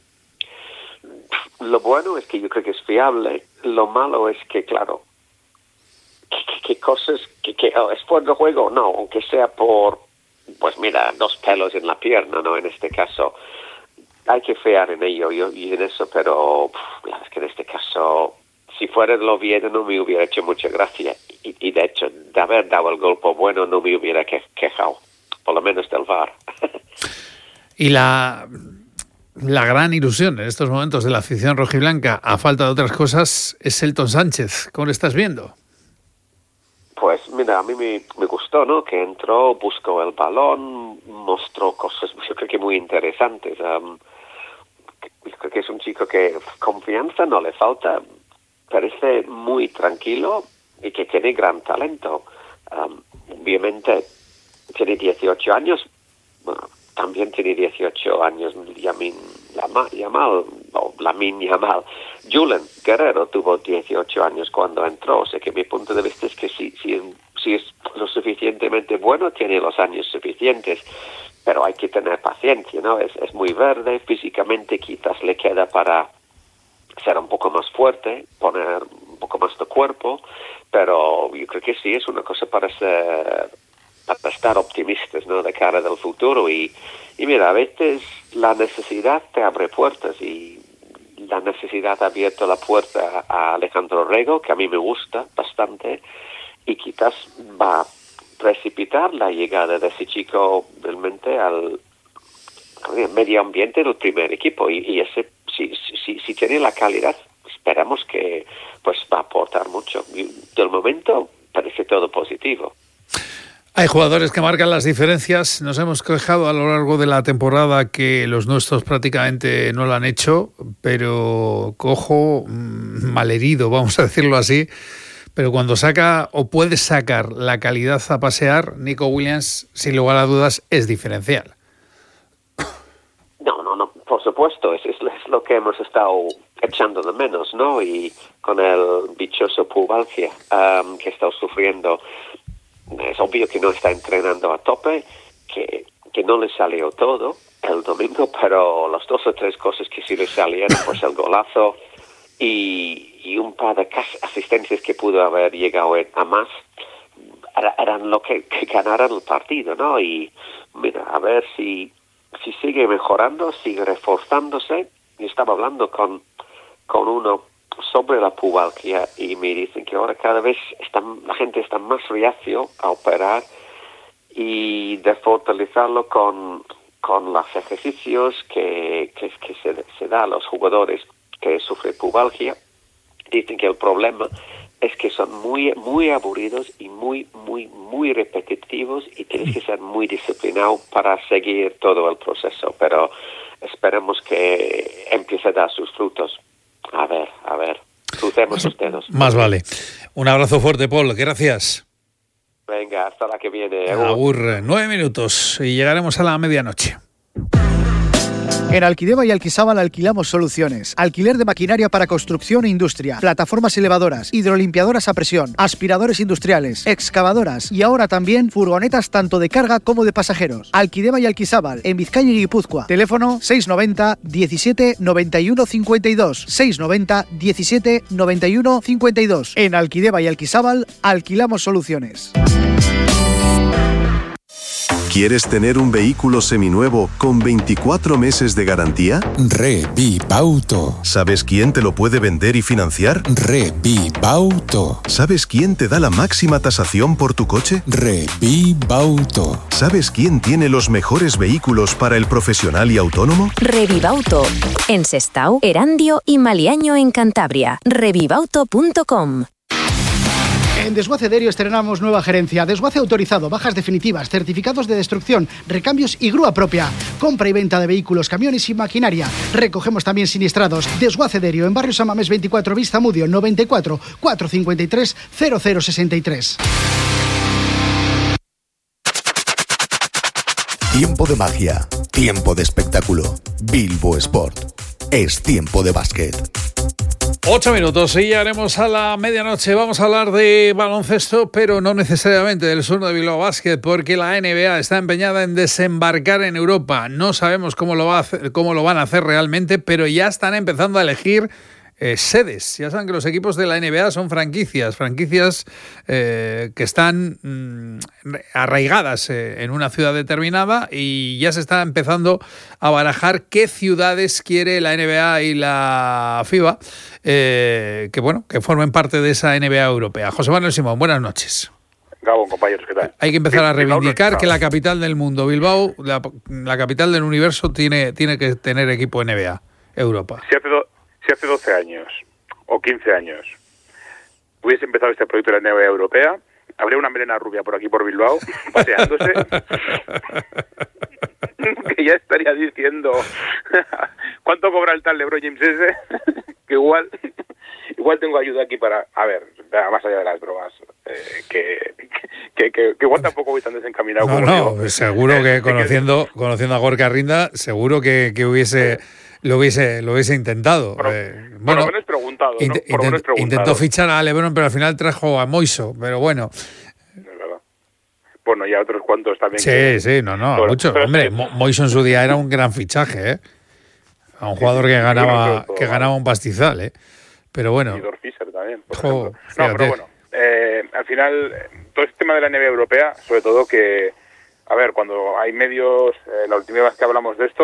Lo bueno es que yo creo que es fiable. Lo malo es que, claro, que cosas que es fuera de juego, no, aunque sea por, 2 pelos en la pierna, ¿no? En este caso, hay que fiar en ello y en eso, pero es que en este caso, si fuera el Oviedo no me hubiera hecho mucha gracia y de hecho, de haber dado el golpe bueno no me hubiera quejado, por lo menos del VAR. Y la gran ilusión en estos momentos de la afición rojiblanca, a falta de otras cosas, es Elton Sánchez. ¿Cómo lo estás viendo? Pues mira, a mí me gustó, ¿no? Que entró, buscó el balón, mostró cosas, yo creo que muy interesantes. Yo creo que es un chico que confianza no le falta, parece muy tranquilo y que tiene gran talento. Obviamente tiene 18 años, bueno, también tiene 18 años Lamine Yamal. Julen Guerrero tuvo 18 años cuando entró, o sea que mi punto de vista es que si es lo suficientemente bueno, tiene los años suficientes, pero hay que tener paciencia, ¿no? Es muy verde, físicamente quizás le queda para ser un poco más fuerte, poner un poco más de cuerpo, pero yo creo que sí es una cosa para estar optimistas, ¿no? De cara del futuro y mira, a veces la necesidad te abre puertas y la necesidad ha abierto la puerta a Alejandro Rego, que a mí me gusta bastante, y quizás va a precipitar la llegada de ese chico realmente al medio ambiente del primer equipo, y ese si tiene la calidad, esperamos que pues va a aportar mucho. Del momento parece todo positivo. Hay jugadores que marcan las diferencias. Nos hemos quejado a lo largo de la temporada que los nuestros prácticamente no lo han hecho, pero cojo malherido, vamos a decirlo así. Pero cuando saca o puede sacar la calidad a pasear, Nico Williams, sin lugar a dudas, es diferencial. No, por supuesto, es lo que hemos estado echando de menos, ¿no? Y con el dichoso pubalgia que está sufriendo, es obvio que no está entrenando a tope, que no le salió todo el domingo, pero las 2 o 3 cosas que sí le salieron, pues el golazo y un par de asistencias que pudo haber llegado a más, eran lo que ganaron el partido, ¿no? Y mira, a ver si sigue mejorando, sigue reforzándose. Yo estaba hablando con uno sobre la pubalgia y me dicen que ahora cada vez la gente está más reacio a operar y de fortalecerlo con los ejercicios que se da a los jugadores que sufren pubalgia. Dicen que el problema es que son muy muy aburridos y muy muy muy repetitivos y tienes que ser muy disciplinado para seguir todo el proceso, pero esperemos que empiece a dar sus frutos. A ver, crucemos los dedos. Más vale. Un abrazo fuerte, Paul, gracias. Venga, hasta la que viene. Agur, 9 minutos y llegaremos a la medianoche. En Alquideva y Alquizábal alquilamos soluciones. Alquiler de maquinaria para construcción e industria, plataformas elevadoras, hidrolimpiadoras a presión, aspiradores industriales, excavadoras y ahora también furgonetas tanto de carga como de pasajeros. Alquideva y Alquizábal, en Vizcaya y Guipúzcoa. Teléfono 690 17 91 52. 690 17 91 52. En Alquideva y Alquizábal alquilamos soluciones. ¿Quieres tener un vehículo seminuevo con 24 meses de garantía? Revipauto. ¿Sabes quién te lo puede vender y financiar? Revipauto. ¿Sabes quién te da la máxima tasación por tu coche? Revipauto. ¿Sabes quién tiene los mejores vehículos para el profesional y autónomo? Revivauto. En Sestao, Erandio y Maliaño en Cantabria. Revivauto.com. En Desguace Derio estrenamos nueva gerencia. Desguace autorizado, bajas definitivas, certificados de destrucción, recambios y grúa propia. Compra y venta de vehículos, camiones y maquinaria. Recogemos también siniestrados. Desguace Derio, en Barrio San Mamés 24, Vista Mudio, 94 453 0063. Tiempo de magia, tiempo de espectáculo. Bilbo Sport. Es tiempo de básquet. 8 minutos y llegaremos a la medianoche. Vamos a hablar de baloncesto, pero no necesariamente del sur de Bilbao Basket, porque la NBA está empeñada en desembarcar en Europa. No sabemos cómo lo van a hacer realmente, pero ya están empezando a elegir sedes. Ya saben que los equipos de la NBA son franquicias que están arraigadas en una ciudad determinada y ya se está empezando a barajar qué ciudades quiere la NBA y la FIBA que formen parte de esa NBA europea. José Manuel Simón, buenas noches. Gabón, compañeros, ¿qué tal? Hay que empezar a reivindicar que la capital del mundo, Bilbao, la capital del universo, tiene que tener equipo NBA, Europa. Si hace 12 años o 15 años hubiese empezado este proyecto de la NBA europea, habría una melena rubia por aquí, por Bilbao, paseándose, que ya estaría diciendo ¿cuánto cobra el tal LeBron James ese? Que igual tengo ayuda aquí para, a ver, más allá de las bromas, que igual tampoco voy tan desencaminado como digo. Seguro que conociendo a Gorka Rinda, seguro que lo hubiese intentado. Por lo menos preguntado, ¿no? Intentó fichar a LeBron, pero al final trajo a Moiso, pero bueno. Es verdad. Bueno, y a otros cuantos también. Sí, mucho. Hombre, Moiso en su día era un gran fichaje, a un jugador que ganaba un pastizal, pero bueno. Y Dor Fischer también, por ejemplo. No, pero bueno, al final, todo este tema de la NBA europea, sobre todo que, a ver, cuando hay medios, la última vez que hablamos de esto,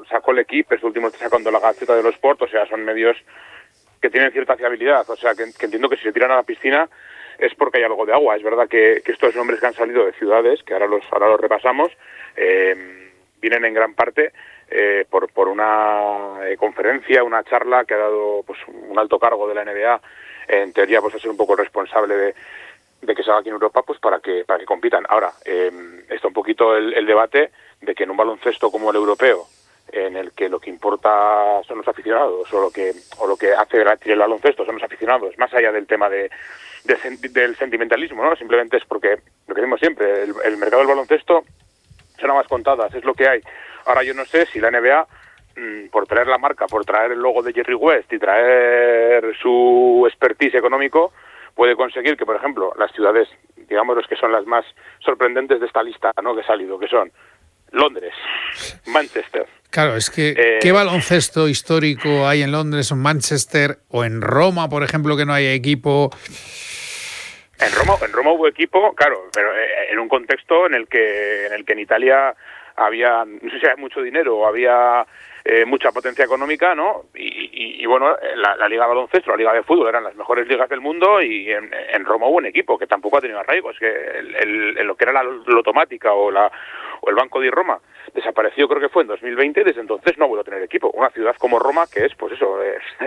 sacó el equipo, este último está sacando la Gaceta de los Sport, o sea, son medios que tienen cierta fiabilidad, o sea, que entiendo que si se tiran a la piscina es porque hay algo de agua. Es verdad que estos nombres que han salido de ciudades, que ahora los repasamos, vienen en gran parte por una conferencia, una charla que ha dado pues un alto cargo de la NBA, en teoría pues a ser un poco responsable de que se haga aquí en Europa, pues para que compitan. Ahora, está un poquito el debate de que en un baloncesto como el europeo, en el que lo que importa son los aficionados, o lo que hace el baloncesto son los aficionados, más allá del tema del sentimentalismo, ¿no? Simplemente es porque, lo que decimos siempre, el mercado del baloncesto son más contadas, es lo que hay. Ahora yo no sé si la NBA, por traer la marca, por traer el logo de Jerry West y traer su expertise económico, puede conseguir que, por ejemplo, las ciudades, digamos, los que son las más sorprendentes de esta lista, ¿no?, que ha salido, que son Londres, Manchester. Claro, es que ¿qué baloncesto histórico hay en Londres o en Manchester o en Roma, por ejemplo, que no hay equipo? En Roma hubo equipo, claro, pero en un contexto en el que en Italia había, no sé si había mucho dinero o había mucha potencia económica, ¿no? Y bueno, la Liga de Baloncesto, la Liga de Fútbol eran las mejores ligas del mundo, y en Roma hubo un equipo que tampoco ha tenido arraigo. Es que lo que era la Lotomática o el Banco di Roma desapareció, creo que fue en 2020, y desde entonces no ha vuelto a tener equipo. Una ciudad como Roma, que es, pues eso,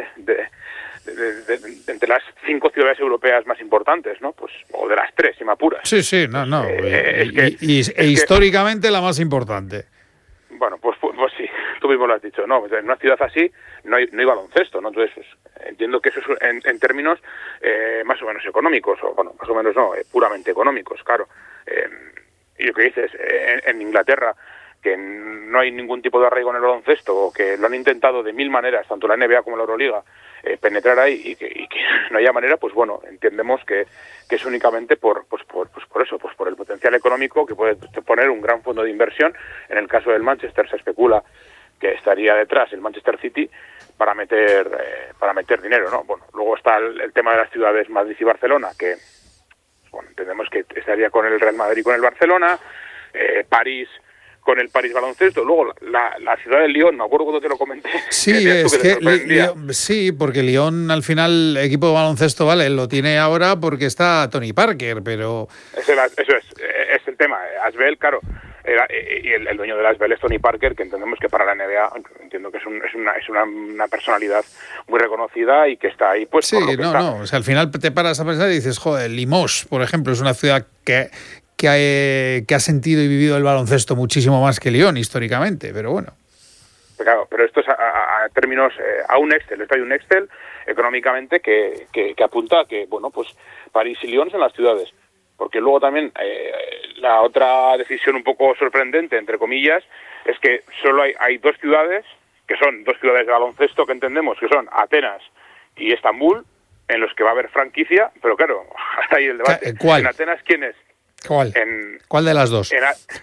entre las 5 ciudades europeas más importantes, ¿no? Pues, o de las 3, si me apuras. Sí, no. Históricamente la más importante. Bueno, pues sí, tú mismo lo has dicho, ¿no? En una ciudad así no hay baloncesto, ¿no? Entonces, entiendo que eso es en términos más o menos económicos, o bueno, más o menos no, puramente económicos, claro. Y lo que dices, en Inglaterra, que no hay ningún tipo de arraigo en el baloncesto, o que lo han intentado de mil maneras, tanto la NBA como la Euroliga, penetrar ahí, y que no haya manera, pues bueno, entendemos que es únicamente por eso, pues por el potencial económico que puede poner un gran fondo de inversión. En el caso del Manchester se especula que estaría detrás el Manchester City para meter dinero, ¿no? Bueno, luego está el tema de las ciudades Madrid y Barcelona, que bueno, entendemos que estaría con el Real Madrid y con el Barcelona, París con el París Baloncesto. Luego la ciudad de Lyon, me acuerdo cuando te lo comenté. Sí, es que sí, porque Lyon al final, equipo de baloncesto, vale, lo tiene ahora porque está Tony Parker, pero... Eso es el tema. Asbel, claro, y el dueño de Asbel es Tony Parker, que entendemos que para la NBA, entiendo que es una personalidad muy reconocida y que está ahí, pues... Sí, o sea, al final te paras a pensar y dices, joder, Limoges, por ejemplo, es una ciudad que ha sentido y vivido el baloncesto muchísimo más que Lyon históricamente, pero bueno. Claro, pero esto es a términos, a un Excel, esto hay un Excel económicamente que apunta a que, bueno, pues París y Lyon son las ciudades, porque luego también la otra decisión un poco sorprendente, entre comillas, es que solo hay 2 ciudades, que son 2 ciudades de baloncesto que entendemos que son Atenas y Estambul, en los que va a haber franquicia, pero claro, ahí el debate. ¿Cuál? ¿En Atenas quién es? ¿Cuál? ¿Cuál de las dos?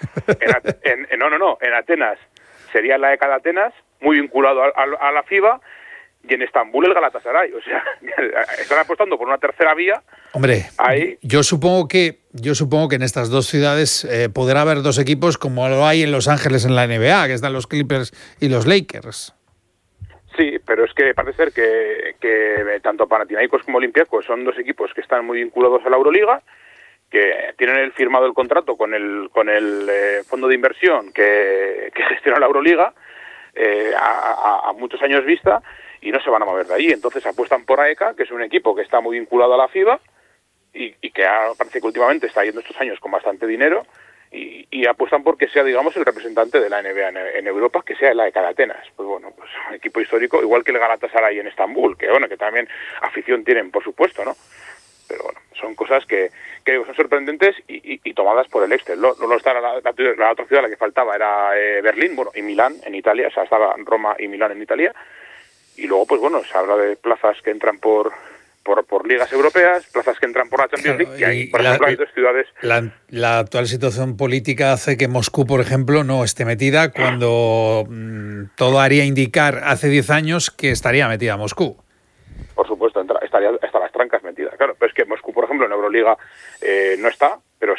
En Atenas sería la ECA de Atenas, muy vinculado a la FIBA, y en Estambul el Galatasaray. O sea, están apostando por una tercera vía. Hombre, ahí. Yo supongo que en estas 2 ciudades podrá haber 2 equipos como lo hay en Los Ángeles en la NBA, que están los Clippers y los Lakers. Sí, pero es que parece ser que tanto Panathinaikos como Olympiacos son 2 equipos que están muy vinculados a la Euroliga, que tienen firmado el contrato con el fondo de inversión que gestiona la Euroliga a muchos años vista, y no se van a mover de ahí. Entonces apuestan por AECA, que es un equipo que está muy vinculado a la FIBA y que parece que últimamente está yendo estos años con bastante dinero, y apuestan porque sea, digamos, el representante de la NBA en Europa, que sea el AECA de Atenas. Pues bueno, pues un equipo histórico, igual que el Galatasaray en Estambul, que bueno, que también afición tienen, por supuesto, ¿no? Pero bueno, son cosas que son sorprendentes y tomadas por el Excel. No está la otra ciudad, la que faltaba era Berlín, bueno, y Milán en Italia, o sea, estaba Roma y Milán en Italia. Y luego, pues bueno, se habla de plazas que entran por ligas europeas, plazas que entran por la Champions League, y hay, por ejemplo, hay 2 ciudades... La actual situación política hace que Moscú, por ejemplo, no esté metida, cuando todo haría indicar hace 10 años que estaría metida Moscú. Por supuesto, estaría hasta las trancas metidas, claro, pero es que Moscú, por ejemplo, en Euroliga no está, pero está. O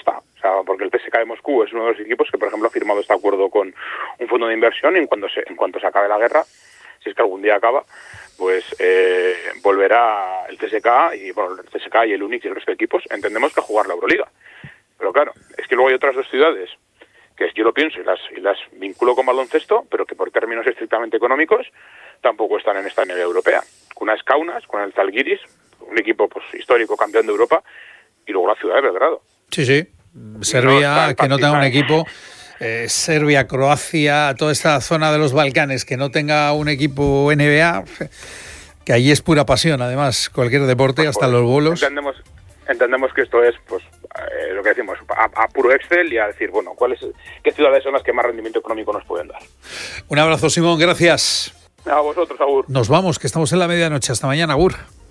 sea, porque el CSKA de Moscú es uno de los equipos que, por ejemplo, ha firmado este acuerdo con un fondo de inversión y en cuanto se acabe la guerra, si es que algún día acaba, pues volverá el CSKA y el UNIC y el resto de equipos, entendemos que a jugar la Euroliga. Pero claro, es que luego hay otras dos ciudades que yo lo pienso y las vinculo con baloncesto, pero que por términos estrictamente económicos tampoco están en esta nivel europea. Una es Kaunas, con el Zalgiris, un equipo pues histórico campeón de Europa, y luego la ciudad de Belgrado. Sí. Serbia, que no tenga un equipo. Serbia, Croacia, toda esta zona de los Balcanes, que no tenga un equipo NBA, que allí es pura pasión, además, cualquier deporte, hasta los bolos. Entendemos que esto es, pues, lo que decimos, a puro Excel y a decir, bueno, qué ciudades son las que más rendimiento económico nos pueden dar. Un abrazo, Simón, gracias. A vosotros, Agur. Nos vamos, que estamos en la medianoche. Hasta mañana, Agur.